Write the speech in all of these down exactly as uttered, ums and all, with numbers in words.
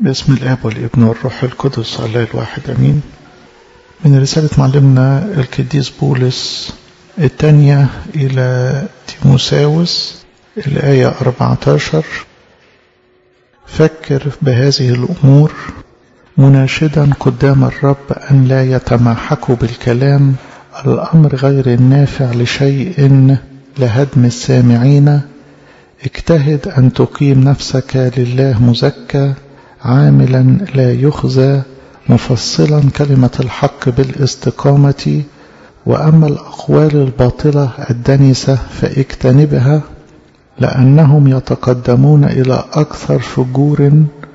باسم الآب والابن والروح القدس الله الواحد أمين. من رسالة معلمنا القديس بولس الثانية إلى تيموساوس الآية أربعة عشر: فكر بهذه الأمور مناشدا قدام الرب أن لا يتمحكوا بالكلام، الأمر غير النافع لشيء لهدم السامعين. اجتهد أن تقيم نفسك لله مزكى، عاملا لا يخزى، مفصلا كلمة الحق بالاستقامة. وأما الأقوال الباطلة الدنسة فاجتنبها، لأنهم يتقدمون إلى أكثر فجور،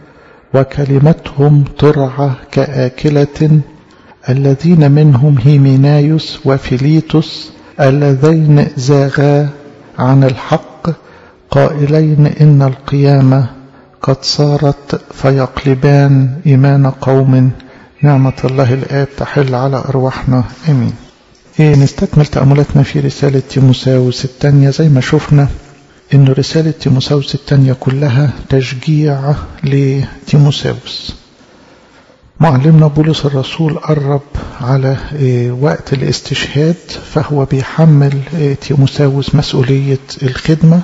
وكلمتهم ترعى كآكلة. الذين منهم هيمينايوس وفيليتوس اللذين زاغا عن الحق، قائلين إن القيامة قد صارت، فيقلبان إيمان قوم. نعمة الله الآب تحل على أرواحنا آمين. إيه نستكمل تأملاتنا في رسالة تيموساوس الثانية. زي ما شفنا إن رسالة تيموساوس الثانية كلها تشجيع لتيموساوس. معلمنا بولس الرسول قرب على وقت الاستشهاد، فهو بيحمل تيموساوس مسؤولية الخدمة.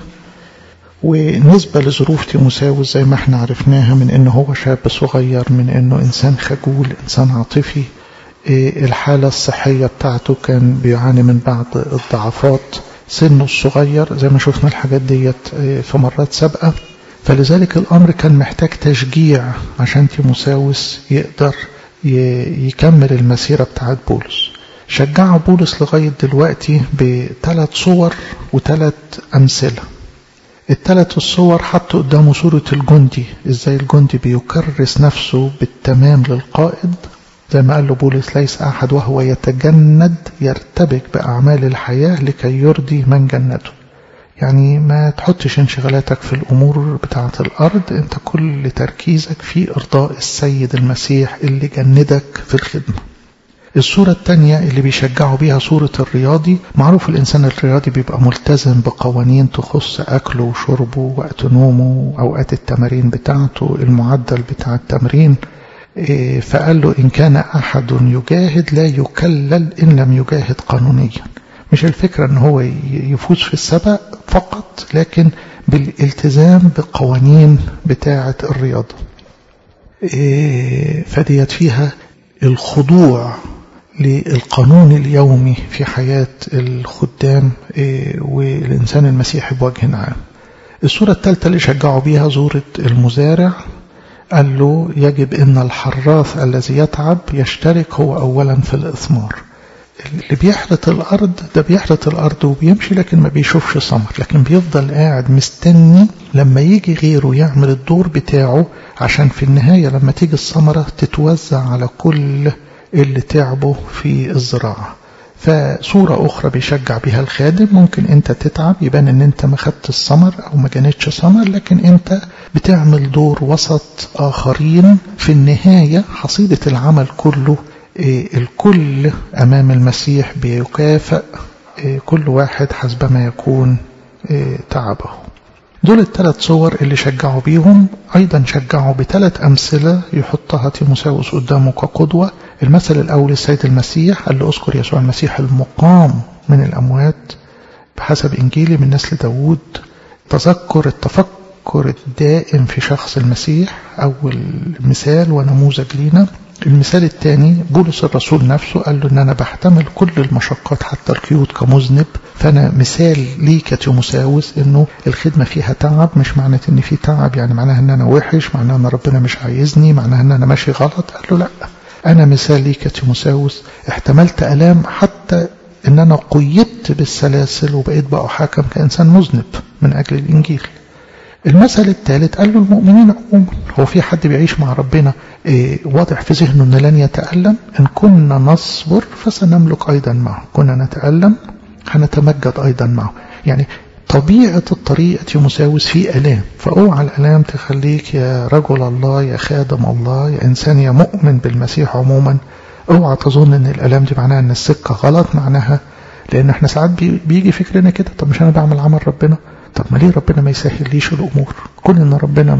ونسبة لظروف تيموساوس زي ما احنا عرفناها، من انه هو شاب صغير، من انه انسان خجول، انسان عاطفي، الحالة الصحية بتاعته كان بيعاني من بعض الضعفات، سنه الصغير زي ما شفنا الحاجات ديت في مرات سابقة. فلذلك الامر كان محتاج تشجيع عشان تيموساوس يقدر يكمل المسيرة بتاعت بولس. شجعه بولس لغاية دلوقتي بثلاث صور وثلاث امثلة. الثلاث الصور حطوا قدامه صورة الجندي، ازاي الجندي بيكرس نفسه بالتمام للقائد، زي ما قال له بولس: ليس احد وهو يتجند يرتبك باعمال الحياة لكي يرضي من جنته. يعني ما تحطش انشغالاتك في الامور بتاعة الارض، انت كل تركيزك في ارضاء السيد المسيح اللي جندك في الخدمة. الصورة الثانية اللي بيشجعوا بيها صورة الرياضي. معروف الإنسان الرياضي بيبقى ملتزم بقوانين تخص أكله وشربه، وقت نومه، أوقات التمارين بتاعته، المعدل بتاع التمرين. فقال له: إن كان أحد يجاهد لا يكلل إن لم يجاهد قانونيا. مش الفكرة أن هو يفوز في السبق فقط، لكن بالالتزام بقوانين بتاعة الرياضة. فديت فيها الخضوع للقانون اليومي في حياة الخدام والإنسان المسيحي بوجه عام. الصورة الثالثة اللي شجعوا بيها صورة المزارع. قال له: يجب أن الحراث الذي يتعب يشترك هو أولا في الإثمار. اللي بيحرث الأرض ده بيحرث الأرض وبيمشي، لكن ما بيشوفش ثمر، لكن بيفضل قاعد مستني لما يجي غيره يعمل الدور بتاعه، عشان في النهاية لما تيجي الثمرة تتوزع على كل اللي تعبوا في الزراعة. فصورة أخرى بيشجع بها الخادم: ممكن أنت تتعب، يبان أن أنت ما خدت الثمر أو ما جانتش ثمر، لكن أنت بتعمل دور وسط آخرين. في النهاية حصيلة العمل كله الكل أمام المسيح بيكافئ كل واحد حسبما يكون تعبه. دول الثلاث صور اللي شجعوا بيهم. أيضا شجعوا بثلاث أمثلة يحطها تيموساوس قدامه كقدوة. المثل الأول السيد المسيح، قال له: أذكر يسوع المسيح المقام من الأموات بحسب إنجيلي من نسل داود. تذكر التفكر الدائم في شخص المسيح، أول مثال ونموذج لينا. المثال الثاني بولس الرسول نفسه، قال له: ان انا بحتمل كل المشقات حتى القيود كمذنب. فانا مثال ليك تيموساوس انه الخدمة فيها تعب. مش معنى ان في تعب يعني معناها ان انا وحش، معناها ان ربنا مش عايزني، معناها ان انا ماشي غلط. قال له: لا، انا مثال ليك تيموساوس، احتملت الام حتى ان انا قيدت بالسلاسل وبقيت بقى حاكم كانسان مذنب من اجل الانجيل. المثل الثالث قال له: المؤمنين عموما، هو في حد بيعيش مع ربنا إيه واضح في ذهنه أن لن يتألم؟ إن كنا نصبر فسنملك أيضا معه، كنا نتألم هنتمجد أيضا معه. يعني طبيعة الطريقة تيموساوس في ألام، فأوعى الألام تخليك يا رجل الله، يا خادم الله، يا إنسان، يا مؤمن بالمسيح عموما، اوعى تظن أن الألام دي معناها أن السكة غلط. معناها لأن احنا ساعات بيجي فكرنا كده: طب مش أنا بعمل عمل ربنا؟ طب ما ليه ربنا ما يسهل ليش الأمور؟ كون ان ربنا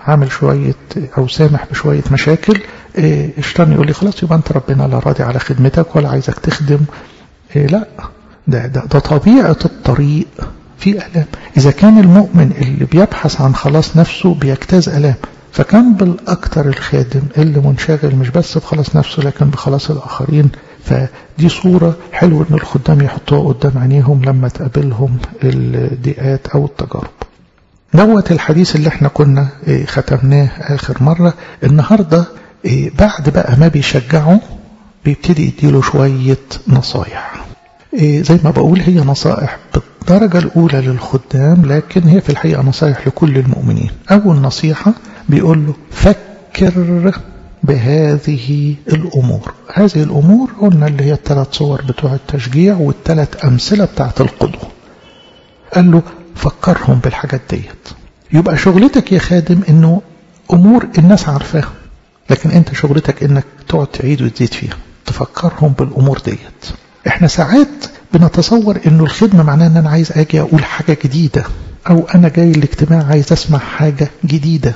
عامل شوية أو سامح بشوية مشاكل، الشيطان يقول لي خلاص يبقى أنت ربنا لا راضي على خدمتك ولا عايزك تخدم. لا، ده, ده, ده طبيعة الطريق في ألام. إذا كان المؤمن اللي بيبحث عن خلاص نفسه بيجتاز ألام، فكان بالأكثر الخادم اللي منشغل مش بس بخلاص نفسه لكن بخلاص الآخرين. فدي صورة حلوة إن الخدام يحطوها قدام عينيهم لما تقابلهم الضيقات أو التجارب. دوت الحديث اللي احنا كنا ختمناه آخر مرة. النهاردة بعد بقى ما بيشجعه بيبتدي يديله شوية نصايح. زي ما بقول هي نصائح بالدرجة الأولى للخدام، لكن هي في الحقيقة نصائح لكل المؤمنين. أول نصيحة بيقول له فكر بهذه الأمور. هذه الأمور قلنا اللي هي الثلاث صور بتوع التشجيع والثلاث أمثلة بتاعت القدوة. قال له فكرهم بالحاجات ديت. يبقى شغلتك يا خادم انه امور الناس عارفاها، لكن انت شغلتك انك تقعد تعيد وتزيد فيها، تفكرهم بالامور ديت. احنا ساعات بنتصور انه الخدمة معناه ان انا عايز اجي اقول حاجة جديدة، او انا جاي الاجتماع عايز اسمع حاجة جديدة.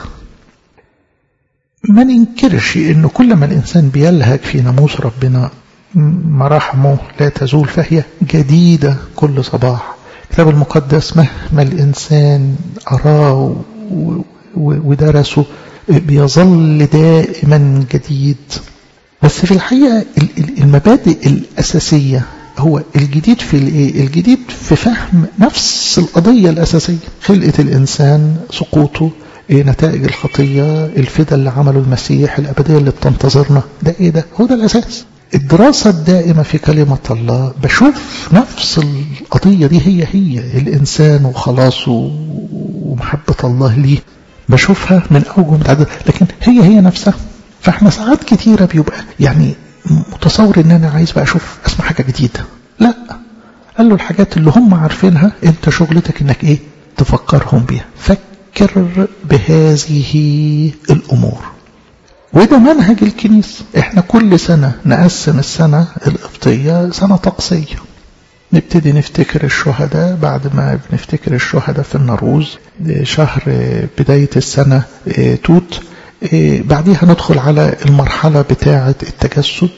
ما ننكرش انه كل ما الانسان بيلهج في ناموس ربنا مراحمه لا تزول، فهي جديدة كل صباح. الكتاب المقدس مهما الإنسان أراه ودرسه بيظل دائما جديد. بس في الحقيقة المبادئ الأساسية هو الجديد في الإيه؟ الجديد في فهم نفس القضية الأساسية، خلقة الإنسان، سقوطه، نتائج الخطية، الفداء اللي عمله المسيح، الأبدية اللي بتنتظرنا. ده إيه ده؟ هو ده الأساس. الدراسة الدائمة في كلمة الله بشوف نفس القضية دي هي هي الإنسان وخلاصه ومحبة الله ليه، بشوفها من أوجه متعددة، لكن هي هي نفسها. فإحنا ساعات كتيرة بيبقى يعني متصور إن أنا عايز بقى أشوف أسمع حاجة جديدة. لا، قال له الحاجات اللي هم عارفينها أنت شغلتك إنك إيه؟ تفكرهم بيها. فكر بهذه الأمور. وده منهج الكنيسة. احنا كل سنة نقسم السنة القبطية سنة طقسية، نبتدي نفتكر الشهداء. بعد ما بنفتكر الشهداء في النروز شهر بداية السنة توت، بعديها ندخل على المرحلة بتاعة التجسد.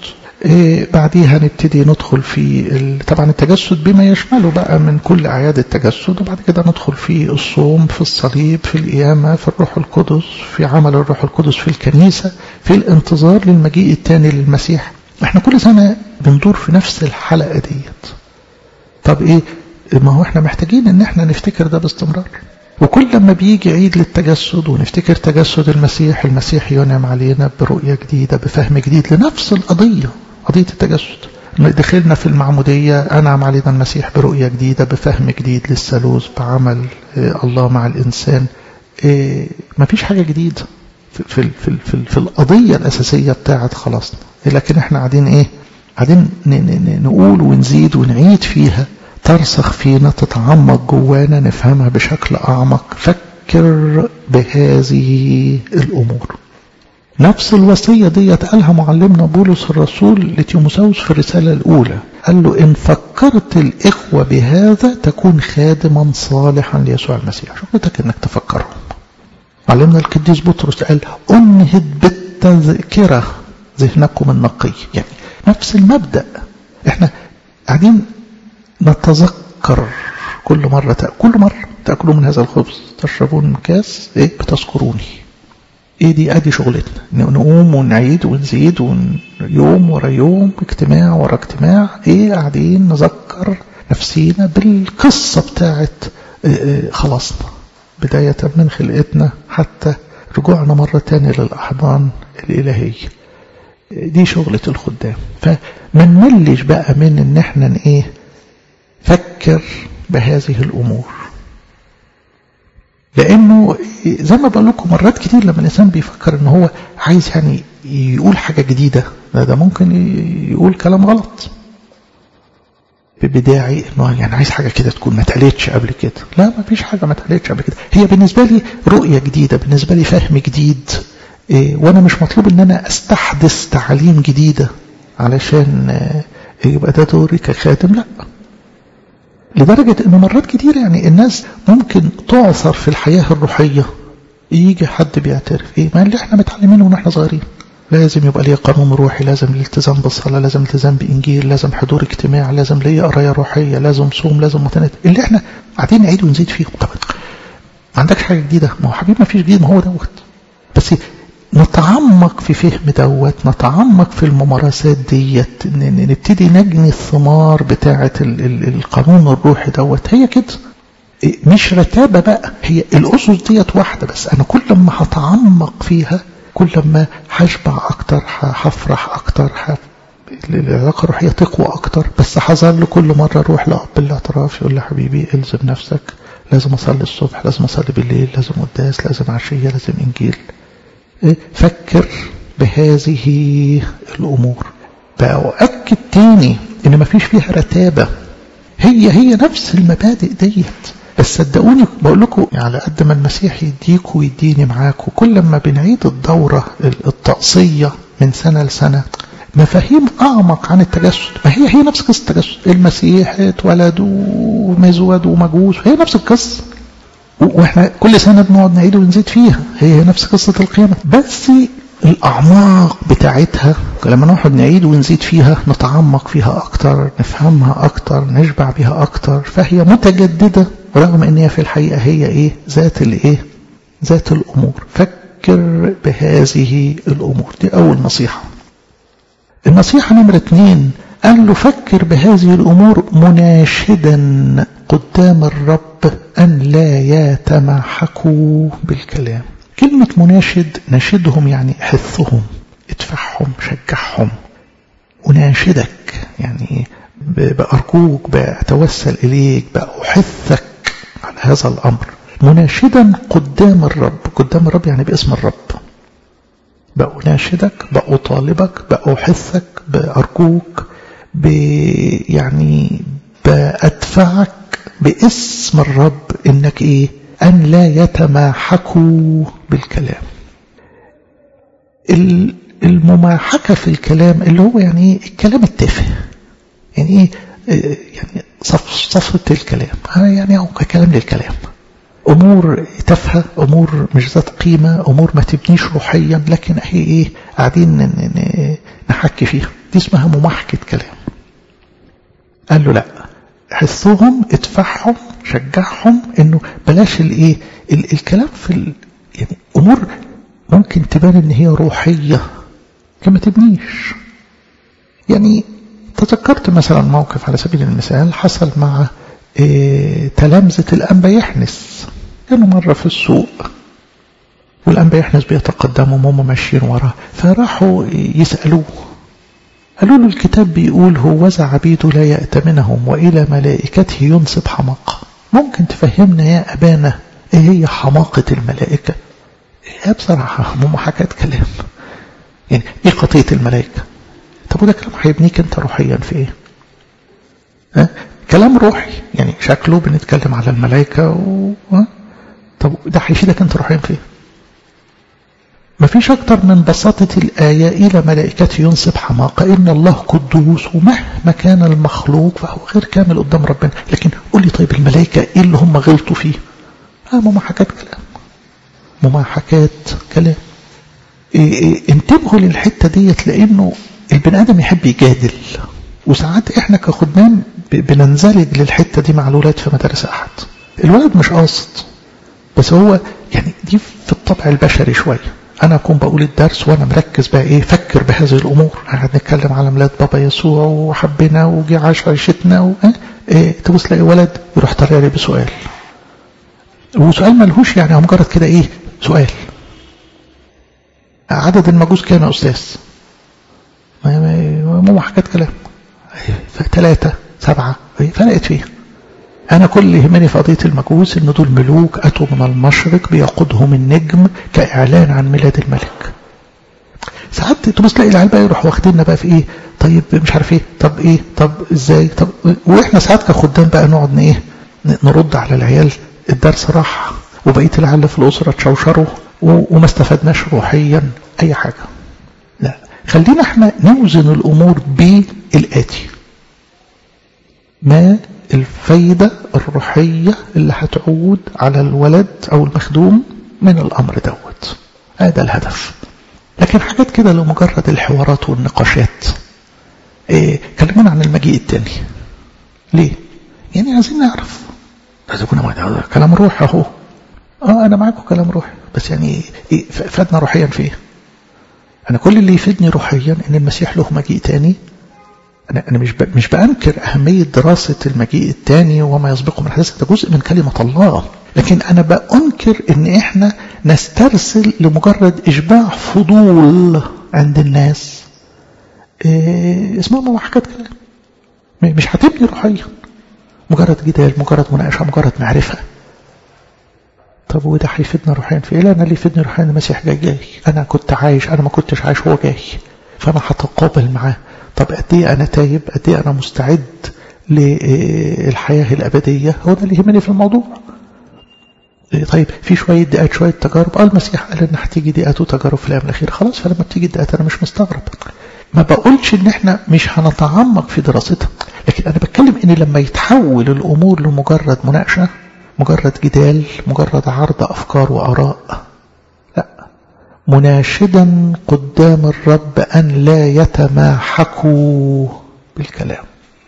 بعديها نبتدي ندخل في طبعا التجسد بما يشمله بقى من كل أعياد التجسد، وبعد كده ندخل في الصوم، في الصليب، في القيامة، في الروح القدس، في عمل الروح القدس في الكنيسة، في الانتظار للمجيء الثاني للمسيح. احنا كل سنة بندور في نفس الحلقة ديت. طب ايه؟ ما هو احنا محتاجين ان احنا نفتكر ده باستمرار. وكل لما بيجي عيد للتجسد ونفتكر تجسد المسيح، المسيح ينعم علينا برؤية جديدة، بفهم جديد لنفس القضية، قضية التجسد. دخلنا في المعمودية، أنعم علينا المسيح برؤية جديدة، بفهم جديد للثالوث، بعمل الله مع الإنسان. ما فيش حاجة جديدة في, في, في, في, في القضية الأساسية بتاعت خلاصنا، لكن احنا قاعدين ايه؟ قاعدين نقول ونزيد ونعيد فيها، ترسخ فينا، تتعمق جوانا، نفهمها بشكل أعمق. فكر بهذه الأمور. نفس الوصية دي قالها معلمنا بولس الرسول لتيموثاوس في الرسالة الأولى. قال له إن فكرت الإخوة بهذا تكون خادما صالحا ليسوع المسيح. شغلتك إنك تفكرهم. معلمنا القديس بطرس قال أنهض بالتذكرة ذهنكم النقي. يعني نفس المبدأ، احنا قاعدين نتذكر كل مرة كل مرة تأكلوا من هذا الخبز تشربون من كاس ايه بتذكروني. ايه دي؟ ادي شغلتنا، نقوم ونعيد ونزيد ون... يوم ورا يوم، اجتماع ورا اجتماع، ايه قاعدين نذكر نفسينا بالقصة بتاعت خلاصنا، بداية من خلقتنا حتى رجوعنا مرة تانية للأحضان الإلهية. دي شغلة الخدام. فما نملش بقى من ان احنا ايه فكر بهذه الأمور، لأنه زي ما بقول لكم مرات كتير لما الإنسان بيفكر إن هو عايز يعني يقول حاجة جديدة، ده, ده ممكن يقول كلام غلط ببداعي، إنه يعني عايز حاجة كده تكون ما اتقالتش قبل كده. لا، ما فيش حاجة ما اتقالتش قبل كده. هي بالنسبة لي رؤية جديدة، بالنسبة لي فهم جديد، إيه، وأنا مش مطلوب إن أنا أستحدث تعاليم جديدة علشان إيه يبقى ده دوري كخادم. لا، لدرجة إنه مرات كتير يعني الناس ممكن تعثر في الحياة الروحية يجي حد بيعترف ايه ما اللي احنا متعلمينه ونحن صغيرين، لازم يبقى ليه قانون روحي، لازم الالتزام بالصلاة، لازم التزام بإنجيل، لازم حضور اجتماع، لازم ليه قراية روحية، لازم صوم، لازم متنات، اللي احنا قاعدين نعيد ونزيد فيهم. طب ما عندكش حاجة جديدة؟ ما هو حبيبي ما فيش جديد، ما هو دوت. بس نتعمق في فهم دوت، نتعمق في الممارسات ديت، نبتدي نجني الثمار بتاعة القانون الروحي دوت. هي كده مش رتابة بقى، هي الأسس ديت واحدة، بس أنا كل ما هتعمق فيها كل ما هشبع أكتر، هفرح أكتر، العلاقة الروحية تقوى أكتر. بس هظل كل مرة أروح لأب الاعتراف يقول لي حبيبي الزم نفسك، لازم أصلي الصبح، لازم أصلي بالليل، لازم قداس، لازم عشية، لازم إنجيل. فكر بهذه الأمور. بقى أؤكد تاني إن مفيش فيها رتابة، هي هي نفس المبادئ ديت. بس صدقوني بقول لكم على قد ما المسيح يديكوا ويديني معاكم، كل ما بنعيد الدورة الطقسية من سنة لسنة مفاهيم أعمق عن التجسد. ما هي هي نفس قصة التجسد، المسيح اتولد ومزود ومجوس، هي نفس القصة، واحنا كل سنة بنقعد نعيد ونزيد فيها، هي نفس قصة القيامة. بس الأعماق بتاعتها لما نقعد نعيد ونزيد فيها نتعمق فيها أكتر، نفهمها أكتر، نشبع بها أكتر. فهي متجددة رغم ان هي في الحقيقة هي ايه؟ ذات الايه؟ ذات الأمور. فكر بهذه الأمور. دي أول نصيحة. النصيحة نمرة اتنين قال له فكر بهذه الأمور مناشدا قدام الرب أن لا يتمحكوا بالكلام. كلمة مناشد، ناشدهم يعني حثهم، ادفعهم، شجعهم. وناشدك يعني بأرجوك، بأتوسل إليك، بأحثك على هذا الأمر. مناشدا قدام الرب، قدام الرب يعني باسم الرب. بأناشدك، بأطالبك، بأحثك، بأرجوك، ب يعني بأدفعك باسم الرب إنك إيه؟ أن لا يتماحكوا بالكلام. المماحكة في الكلام اللي هو يعني إيه؟ الكلام التافه، يعني إيه؟ يعني صف صفة الكلام، يعني هو كلام للكلام، أمور تافهة، أمور مش ذات قيمة، أمور ما تبنيش روحيا، لكن هي إيه؟ قاعدين نحكي فيها. دي اسمها مماحكة كلام. قال له لا، حثهم، ادفعهم، شجعهم، إنه بلاش الإيه؟ الكلام في ال... يعني أمور ممكن تبان إن هي روحية كما تبنيش. يعني تذكرت مثلا موقف على سبيل المثال حصل مع إيه تلامذة الأنبا يحنس. كانوا مرة في السوق والأنبا يحنس بيتقدموا وهم ماشيين وراه، فراحوا يسألوه، قالوا له الكتاب بيقول هوذا عبيده لا يأتمنهم وإلى ملائكته ينصب حماقة. ممكن تفهمنا يا أبانا إيه هي حماقة الملائكة؟ إيه بصراحة ممحكة كلام، يعني إيه قضية الملائكة؟ طب وده كلام هيبنيك أنت روحيا في إيه؟ ها؟ كلام روحي يعني شكله بنتكلم على الملائكة و... طب ده هيفيدك أنت روحيا في إيه؟ مفيش أكتر من بساطة الآية إلى ملائكته ينصب حماقة، إن الله قدوس ومهما كان المخلوق فهو غير كامل قدام ربنا. لكن قول لي طيب الملائكة إيه اللي هم غلطوا فيه؟ آه ممحكات كلام، ممحكات كلام. إيه إيه انتبهوا للحتة ديت، لأنه البني آدم يحب يجادل، وساعات إحنا كخدام بننزلج للحتة دي مع الولاد في مدارس أحد. الولد مش قاصد، بس هو يعني دي في الطبع البشري شوية. أنا أكون بقول الدرس وأنا مركز بقى إيه؟ فكر بهذه الأمور. قاعد نتكلم على ميلاد بابا يسوع وحبنا وجي عاش عيشتنا و... إيه تبص تلاقي ولد يروح طالع لي بسؤال، وسؤال ملهوش يعني هو مجرد كده إيه؟ سؤال. عدد المجوس كام يا أستاذ؟ مو حكاية كلام. ثلاثة سبعة فرقت فيه. أنا كل اللي يهمني في قضية المجوس إن دول ملوك أتوا من المشرق بيقودهم النجم كإعلان عن ميلاد الملك. ساعات تبص تلاقي العيال بقى يروح واخديننا بقى في إيه؟ طيب مش عارف إيه، طب إيه، طب إزاي، طب وإحنا ساعات كخدام بقى نقعد إيه؟ نرد على العيال. الدرس راح وبقية العيال في الأسرة تشوشروا وما استفدناش روحيا أي حاجة. لا، خلينا احنا نوزن الأمور بالآتي: ما الفايدة الروحية اللي هتعود على الولد أو المخدوم من الأمر دوت. هذا الهدف. لكن حاجات كده لمجرد الحوارات والنقاشات. إيه كلمونا عن المجيء التاني. ليه؟ يعني عايزين نعرف. لازم يكون كلام روح اهو. اه انا معاكم كلام روحي، بس يعني إيه فادنا روحيا في ايه؟ انا كل اللي يفيدني روحيا ان المسيح له مجيء تاني. انا انا مش مش بانكر اهميه دراسه المجيء التاني وما يسبقه من حدث، ده جزء من كلمه الله. لكن أنا بأنكر إن إحنا نسترسل لمجرد إشباع فضول عند الناس. إيه اسمها محاكاة كلام، مش هتبني روحيا، مجرد جدال، مجرد مناقشة، مجرد معرفة. طب وده هيفيدنا روحيا في إيه؟ لا، أنا اللي يفيدني روحيا المسيح جاي جاي. أنا كنت عايش، أنا ما كنتش عايش، هو جاي، فأنا هتقابل معاه. طب قد إيه أنا تايب، قد إيه أنا مستعد للحياة الأبدية، هو ده اللي يهمني في الموضوع. طيب في شوية دقات، شوية تجارب، قال المسيح قال ان هتيجي دقات وتجارب في الايام الاخيره، خلاص فلما بتيجي الدقات انا مش مستغرب. ما بقولش ان احنا مش هنتعمق في دراستها، لكن انا بتكلم ان لما يتحول الامور لمجرد مناقشه، مجرد جدال، مجرد عرض افكار واراء، لا، مناشدا قدام الرب ان لا يتماحكوا بالكلام.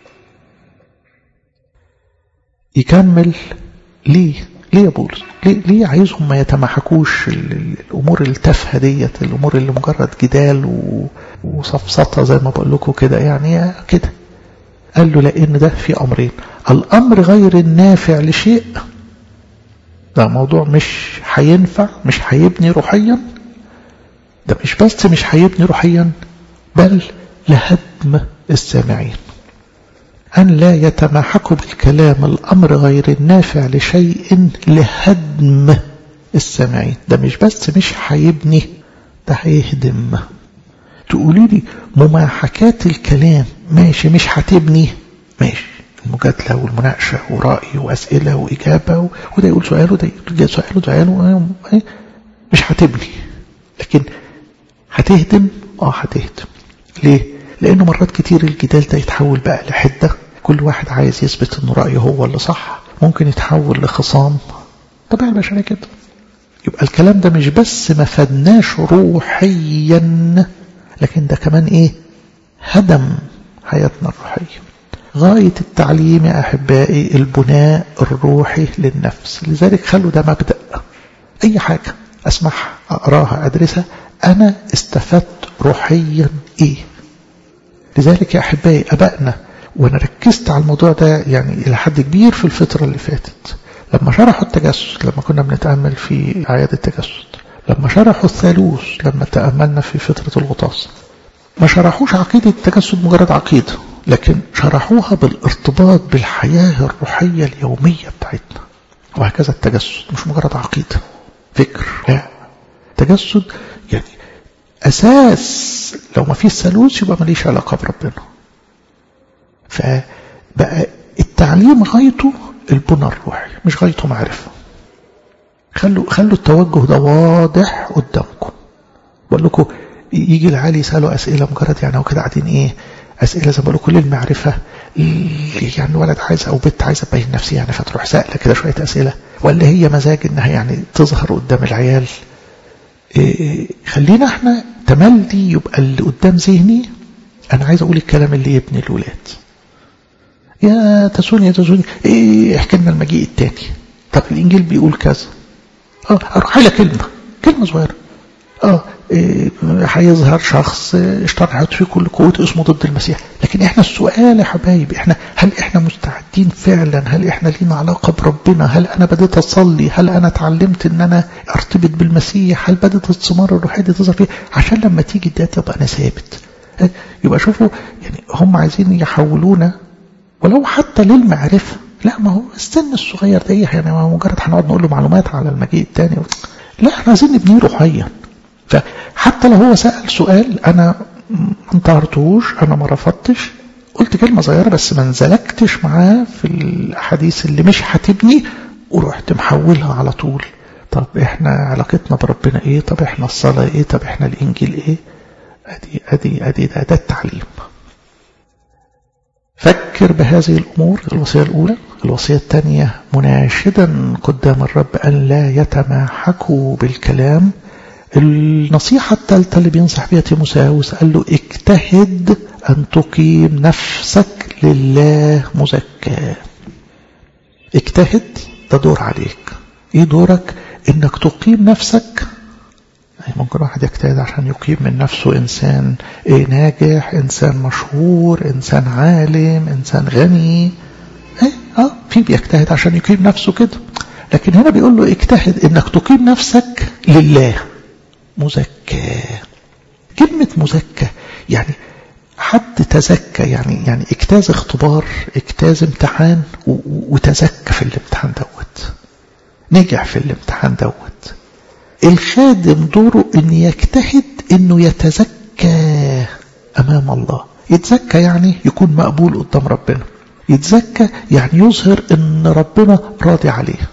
يكمل ليه ليه يا بولس؟ ليه, ليه عايزهم ما يتمحكوش الأمور التافهة ديت، الأمور اللي مجرد جدال وصفصطة زي ما بقول لكم كده، يعني كده. قال له لأن ده في أمرين: الأمر غير النافع لشيء، ده موضوع مش هينفع، مش هيبني روحيا، ده مش بس مش هيبني روحيا، بل لهدم السامعين. أن لا يتماحكوا بالكلام، الأمر غير النافع لشيء لهدم السامعين. ده مش بس مش هيبني، ده هيهدم. تقولي لي مماحكات الكلام ماشي، مش هتبني، ماشي، المجادلة والمناقشة ورأي وأسئلة وإجابة، وده يقول سؤاله، ده يقول سؤاله، سؤاله، مش هتبني. لكن هتهدم، اه هتهدم. ليه؟ لأنه مرات كتير الجدال ده يتحول بقى لحدة، كل واحد عايز يثبت أنه رأيه هو اللي صح، ممكن يتحول لخصام. طبعا البشرية كده. يبقى الكلام ده مش بس ما فدناش روحيا، لكن ده كمان إيه؟ هدم حياتنا الروحية. غاية التعليم يا أحبائي البناء الروحي للنفس. لذلك خلوا ده مبدأ. أي حاجة أسمعها، أقراها، أدرسها، أنا استفدت روحيا إيه؟ لذلك يا أحبائي أبائنا، وأنا ركزت على الموضوع ده يعني إلى حد كبير في الفترة اللي فاتت، لما شرحوا التجسد، لما كنا بنتأمل في أعياد التجسد، لما شرحوا الثالوث، لما تأملنا في فترة الغطاس، ما شرحوش عقيدة التجسد مجرد عقيدة، لكن شرحوها بالارتباط بالحياة الروحية اليومية بتاعتنا. وهكذا التجسد مش مجرد عقيدة فكر، لا، تجسد يعني أساس. لو ما فيش ثالوث يبقى ماليش علاقة بربنا. فبقى التعليم غايته البنى الروحي، مش غايته معرفة. خلوا خلوا التوجه ده واضح قدامكم. بقول لكم يجي العالي يسألوا أسئلة مجرد يعني أو كده قاعدين إيه، أسئلة زي ما بقول كل المعرفة، يعني ولد عايز أو بنت عايزة تبين نفسي يعني، فتروح سائلة كده شوية أسئلة، ولا هي مزاج إنها يعني تظهر قدام العيال. إيه خلينا احنا تملي يبقى اللي قدام ذهني أنا عايز أقول الكلام اللي يبني الولاد. يا تسوني يا تسوني إيه احكي لنا المجيء التاني. طب الإنجيل بيقول كذا، اه أروح لك كلمة كلمة صغيرة، اه هيظهر إيه شخص اشترحت فيه كل قوته اسمه ضد المسيح. لكن احنا السؤال يا حبايبي، احنا هل احنا مستعدين فعلا؟ هل احنا لينا علاقة بربنا؟ هل انا بديت اصلي؟ هل انا اتعلمت ان انا ارتبط بالمسيح؟ هل بدت الثمار الروحية تظهر فيه عشان لما تيجي الدات يبقى انا ثابت؟ يبقى شوفوا يعني هم عايزين يحولونا ولو حتى للمعرفة. لا، ما هو السن الصغير ده يعني ما مجرد هنقعد نقول له معلومات على المجيء الثاني، لا، احنا عايزين نبنيه روحيا. فحتى لو هو سأل سؤال أنا ما انتهرتوش، أنا ما رفضتش، قلت كلمة صغيرة بس ما انزلكتش معاه في الحديث اللي مش هتبني، ورحت محولها على طول. طب احنا علاقتنا بربنا ايه؟ طب احنا الصلاة ايه؟ طب احنا الانجيل ايه؟ ادي ادي ادي ده, ده التعليم. فكر بهذه الأمور، الوصية الأولى. الوصية الثانية مناشدا قدام الرب أن لا يتماحكوا بالكلام. النصيحة الثالثة اللي بينصح بها تيموثاوس قال له اجتهد أن تقيم نفسك لله مزكى. اجتهد، ده دور عليك. ايه دورك؟ انك تقيم نفسك. يعني ممكن واحد يجتهد عشان يقيم من نفسه انسان ايه ناجح، انسان مشهور، انسان عالم، انسان غني. ايه اه في بيجتهد عشان يقيم نفسه كده، لكن هنا بيقول له اجتهد انك تقيم نفسك لله مزكى. كلمة مزكى يعني حد تزكى، يعني يعني اجتاز اختبار، اجتاز امتحان وتزكى في الامتحان دوت، نجح في الامتحان دوت. الخادم دوره ان يجتهد انه يتزكى امام الله. يتزكى يعني يكون مقبول قدام ربنا، يتزكى يعني يظهر ان ربنا راضي عليه.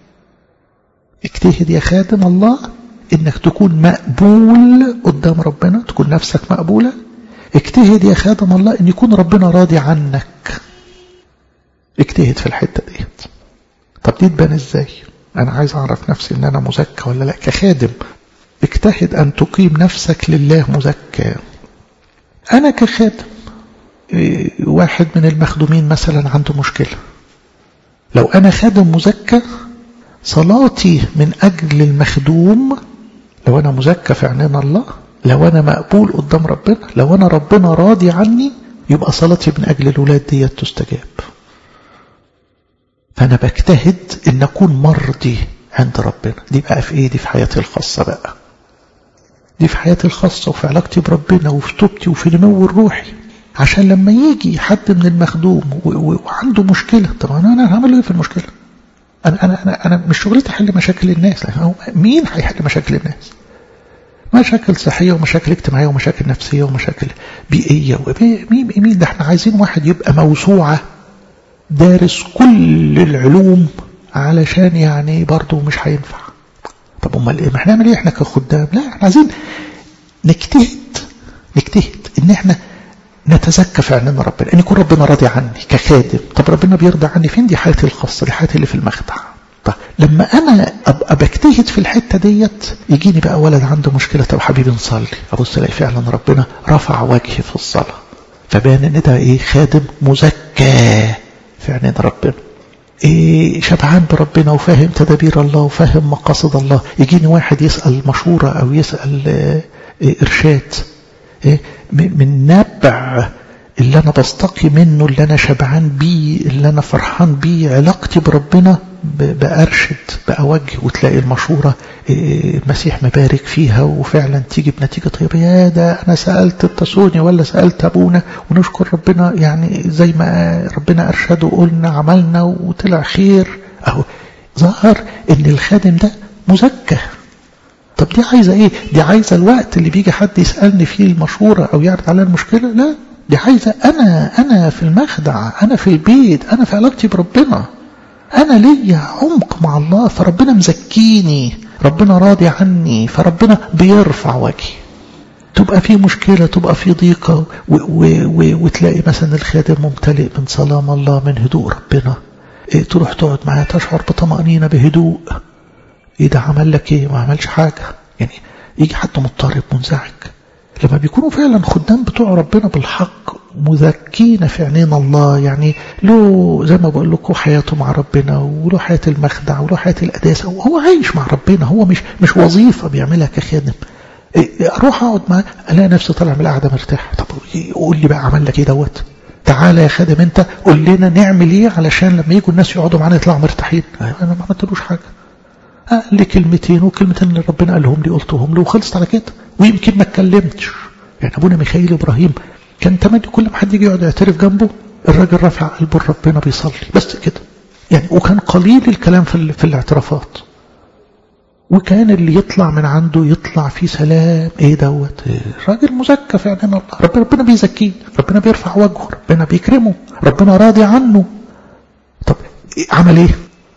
اجتهد يا خادم الله انك تكون مقبول قدام ربنا، تكون نفسك مقبولة. اجتهد يا خادم الله ان يكون ربنا راضي عنك. اجتهد في الحتة ديت. طب دي تبان ازاي؟ انا عايز اعرف نفسي ان انا مزكى ولا لا كخادم. اجتهد ان تقيم نفسك لله مزكى. انا كخادم واحد من المخدومين مثلا عنده مشكلة، لو انا خادم مزكى صلاتي من اجل المخدوم، لو انا مزكى في عينين الله، لو انا مقبول قدام ربنا، لو انا ربنا راضي عني، يبقى صلاتي من اجل الولاد دي تستجاب. فانا بجتهد ان اكون مرضي عند ربنا. دي بقى في ايه؟ دي في حياتي الخاصة بقى، دي في حياتي الخاصة وفي علاقتي بربنا وفي توبتي وفي نمو الروحي. عشان لما يجي حد من المخدوم وعنده مشكلة، طبعا انا هعمل ايه في المشكلة؟ انا انا انا انا مش شغلتي احل مشاكل الناس. مين هيحل مشاكل الناس؟ مشاكل صحية ومشاكل اجتماعية ومشاكل نفسية ومشاكل بيئية. مين مين ده؟ احنا عايزين واحد يبقى موسوعة دارس كل العلوم، علشان يعني برضه مش هينفع. طب امال ايه؟ ما احنا نعمل ايه احنا كخدام؟ لا، احنا عايزين نجتهد نجتهد ان احنا نتزكى في عيننا ربنا، ان يكون ربنا راضي عني كخادم. طب ربنا بيرضى عني فين؟ دي حياتي الخاصة، دي حياتي اللي في المخدع. طب لما انا ابقى بجتهد في الحتة ديت، يجيني بقى ولد عنده مشكلة، طب حبيبي نصلي، ابص الاقي فعلا ربنا رفع وجهي في الصلاة، فبان ان ده ايه؟ خادم مزكى في عينين ربنا، إيه شبعان بربنا وفاهم تدابير الله وفاهم مقاصد الله. يجيني واحد يسأل مشورة او يسأل إيه إرشاد، إيه من نبع اللي أنا بستقي منه، اللي أنا شبعان بيه، اللي أنا فرحان بيه، علاقتي بربنا بأرشد بأوجه، وتلاقي المشورة المسيح مبارك فيها وفعلا تيجي بنتيجة طيبة. يا ده أنا سألت التسوني ولا سألت أبونا، ونشكر ربنا يعني زي ما ربنا أرشده وقلنا عملنا وطلع خير. أهو ظهر إن الخادم ده مزكى. طب دي عايزة ايه؟ دي عايزة الوقت اللي بيجي حد يسألني فيه المشورة او يعرض عليها المشكلة؟ لا، دي عايزة انا انا في المخدع، انا في البيت، انا في علاقتي بربنا، انا ليا عمق مع الله، فربنا مزكيني، ربنا راضي عني، فربنا بيرفع وجهي. تبقى في مشكلة، تبقى في ضيقة، و و و وتلاقي مثلا الخادم ممتلئ من سلام الله، من هدوء ربنا، إيه تروح تقعد معاه تشعر بطمأنينة بهدوء. ايه ده عمل لك ايه؟ ما عملش حاجة. يعني يجي حد مضطرب منزعج، لما بيكونوا فعلا خدام بتوع ربنا بالحق مذكين في عينين الله، يعني له زي ما بقول لكم حياته مع ربنا، وله حياة المخدع، وله حياة القداسة، وهو عايش مع ربنا، هو مش مش وظيفة بيعملها كخادم. اروح اقعد معاه الاقي نفسي طالع من القعدة مرتاح. طب قول لي بقى عمل لك ايه دوت؟ تعالى يا خادم انت قول لنا نعمل ايه علشان لما يجوا الناس يقعدوا معانا يطلعوا مرتاحين. انا ما عملتلوش حاجة، قال لي كلمتين، وكلمتين اللي ربنا قالهم لي قلتهم له وخلصت على كده، ويمكن ما اتكلمتش. يعني ابونا ميخائيل ابراهيم كان تملي كل ما حد يجي يقعد يعترف جنبه الراجل رافع قلبه لربنا بيصلي بس كده يعني، وكان قليل الكلام في, في الاعترافات، وكان اللي يطلع من عنده يطلع فيه سلام. ايه دوت؟ راجل مزكى في عينين الله، ربنا ربنا بيزكيه، ربنا بيرفع وجهه، ربنا بيكرمه، ربنا راضي عنه. طب عمل ايه؟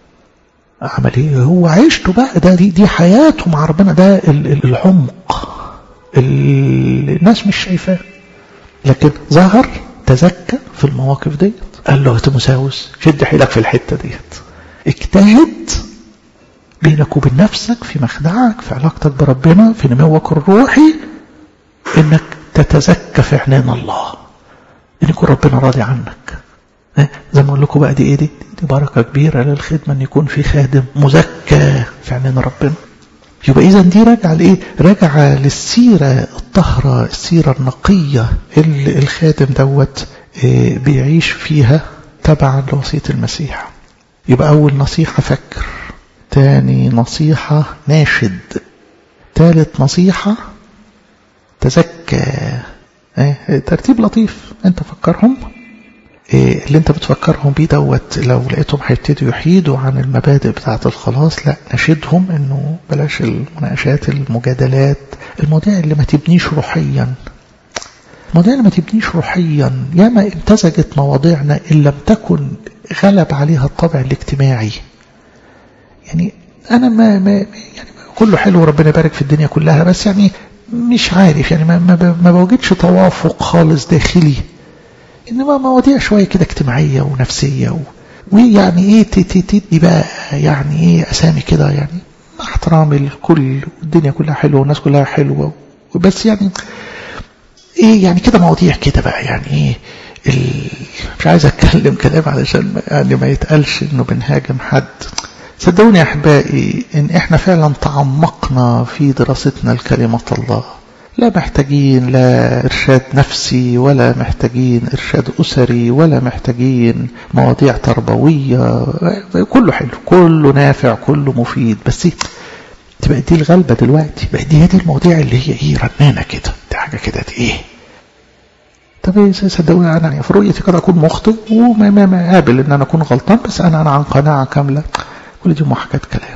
عمل ايه؟ هو عيشته بقى، ده دي, دي حياته مع ربنا، ده العمق الناس مش شايفاه، لكن ظهر تزكى في المواقف ديت. قال له تيموثاوس شد حيلك في الحتة ديت، اجتهد بينك وبين نفسك في مخدعك، في علاقتك بربنا، في نموك الروحي، انك تتزكى في عنان الله، ان يكون ربنا راضي عنك. زي ما اقول لكم بقى دي ايه دي, دي بركة كبيرة للخدمة، ان يكون في خادم مزكى في عنان ربنا. يبقى اذا دي راجعة لايه؟ راجعة للسيرة الطهرة، السيرة النقية اللي الخادم دوت بيعيش فيها تبعا لوصية المسيح. يبقى اول نصيحة فكر، تاني نصيحة ناشد، تالت نصيحة تزكى. اه ترتيب لطيف، انت فكرهم اه اللي انت بتفكرهم بيه دوت، لو لقيتهم هيبتدوا يحيدوا عن المبادئ بتاعة الخلاص، لا نشدهم انه بلاش المناقشات، المجادلات، المواضيع اللي ما تبنيش روحيا. المواضيع اللي ما تبنيش روحيا ياما امتزجت مواضيعنا ان لم تكن غلب عليها الطابع الاجتماعي. يعني انا ما, ما يعني كله حلو وربنا يبارك في الدنيا كلها، بس يعني مش عارف يعني ما, ما, ما بوجدش توافق خالص داخلي، انما مواضيع شويه كده اجتماعيه ونفسيه و... ويعني ايه تدي بقى يعني ايه اسامي كده، يعني مع احترامي الكل، الدنيا كلها حلوه والناس كلها حلوه، بس يعني ايه يعني كده مواضيع كده بقى يعني ايه ال... مش عايز اتكلم كلام علشان ما يعني ما يتقالش انه بنهاجم حد. صدقوني يا احبائي ان احنا فعلا تعمقنا في دراستنا لكلمة الله، لا محتاجين لا ارشاد نفسي، ولا محتاجين ارشاد اسري، ولا محتاجين مواضيع تربوية، كله حلو، كله نافع، كله مفيد، بس تبقى دي الغلبة دلوقتي، بقى دي هذه المواضيع اللي هي ايه رنانة كده، دي حاجة كده دي ايه. طب صدقوني انا في رؤيتي كده اكون مخطئ وما ما ما قابل ان انا اكون غلطان، بس انا انا عن قناعة كاملة كل دي محاكاة كلام.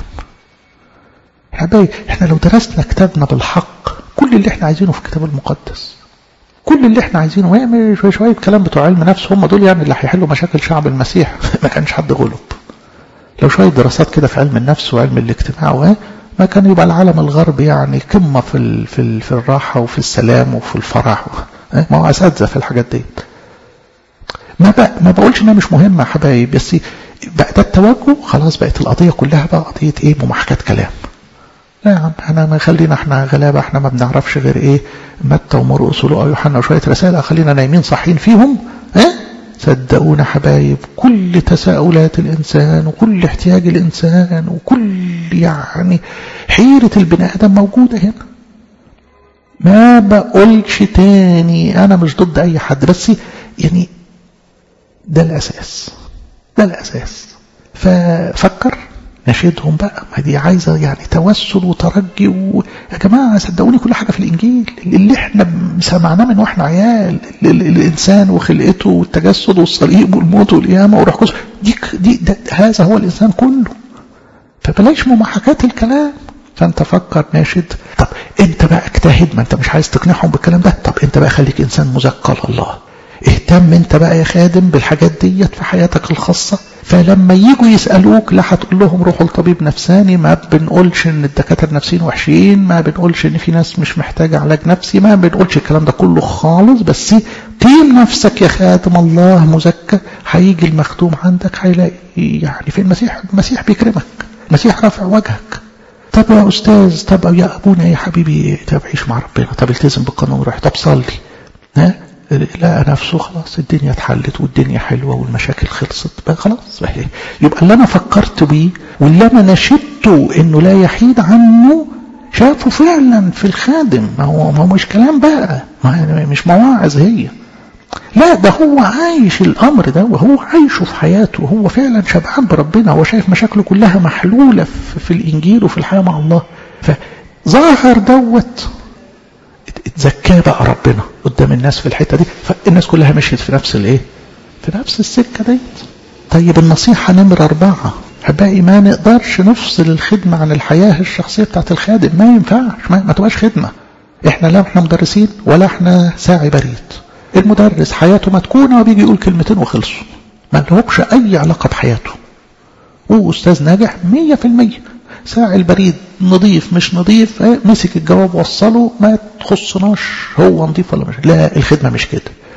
حبايبي احنا لو درسنا كتابنا بالحق، كل اللي احنا عايزينه في الكتاب المقدس، كل اللي احنا عايزينه يعمل شوية شوية كلام بتوع علم نفس، هم دول يعني اللي هيحلوا مشاكل شعب المسيح. ما كانش حد غلب. لو شوية دراسات كده في علم النفس وعلم الاجتماع ما كان يبقى العالم الغربي يعني قمة في ال في ال في الراحة وفي السلام وفي الفرح، ما هو اساتذه في الحاجات دي. ما بقى ما بقولش انها مش مهمة يا حبايبي، بس بقى ده التوجه، خلاص بقت القضية كلها بقى قضية ايه؟ ممحكات كلام. لا يا عم احنا ما خلينا احنا غلابة، احنا ما بنعرفش غير ايه متى ومرقس ولوقا ويوحنا وشوية رسائل، خلينا نايمين صاحيين فيهم. اه صدقونا حبايب، كل تساؤلات الانسان وكل احتياج الانسان وكل يعني حيرة البني ادم موجودة هنا. ما بقولش تاني انا مش ضد اي حد، بس يعني ده الاساس، ده الاساس. ففكر نشيدهم بقى، ما دي عايزة يعني توسل وترجي و... يا جماعة صدقوني كل حاجة في الإنجيل اللي احنا سمعناه من واحنا عيال، الإنسان وخلقته والتجسد والصليب والموت والقيامة والروح القدس، دي, دي ده هذا هو الإنسان كله. فبلاش ممحكات الكلام. فانت فكر ناشد. طب انت بقى اجتهد، ما انت مش عايز تقنعهم بالكلام ده، طب انت بقى خليك إنسان مزكى لله. اهتم انت بقى يا خادم بالحاجات ديت في حياتك الخاصة، فلما يجوا يسألوك لا هتقول لهم روحوا لطبيب نفساني، ما بنقولش ان الدكاتره النفسيين وحشين، ما بنقولش ان في ناس مش محتاجة علاج نفسي، ما بنقولش الكلام ده كله خالص، بس قيم نفسك يا خادم الله مزكى. هيجي المخدوم عندك هيلاقي يعني في المسيح، المسيح بيكرمك، المسيح رافع وجهك. طب يا أستاذ، طب يا أبونا يا حبيبي، طب عيش مع ربنا، طب التزم بالقانون، روح، طب صلي، ها لا نفسه خلاص الدنيا اتحلت والدنيا حلوة والمشاكل خلصت بقى خلاص. يبقى اللي أنا فكرت بيه واللي أنا نشدته إنه لا يحيد عنه شافه فعلا في الخادم. ما هو, ما هو مش كلام بقى، ما مش مواعظ هي، لا ده هو عايش الأمر ده وهو عايشه في حياته، وهو فعلا شبعان بربنا، هو شايف مشاكله كلها محلولة في, في الإنجيل وفي الحياة مع الله. فظاهر دوت اتزكى بقى ربنا قدام الناس في الحتة دي، فالناس كلها مشيت في نفس الايه، في نفس السكة دي. طيب النصيحة نمرة أربعة، حبائي ما نقدرش نفصل الخدمة عن الحياة الشخصية بتاعت الخادم، ما ينفعش، ما, ما تبقاش خدمة. احنا لا احنا مدرسين ولا احنا ساعي بريد. المدرس حياته متكونة وبيجي يقول كلمتين وخلصوا، ما لهمش اي علاقة بحياته. واستاذ ناجح مية في المية. ساعي البريد نضيف مش نضيف، اه مسك الجواب وصله، ما تخصناش هو نضيف ولا مش. لا الخدمة مش كده.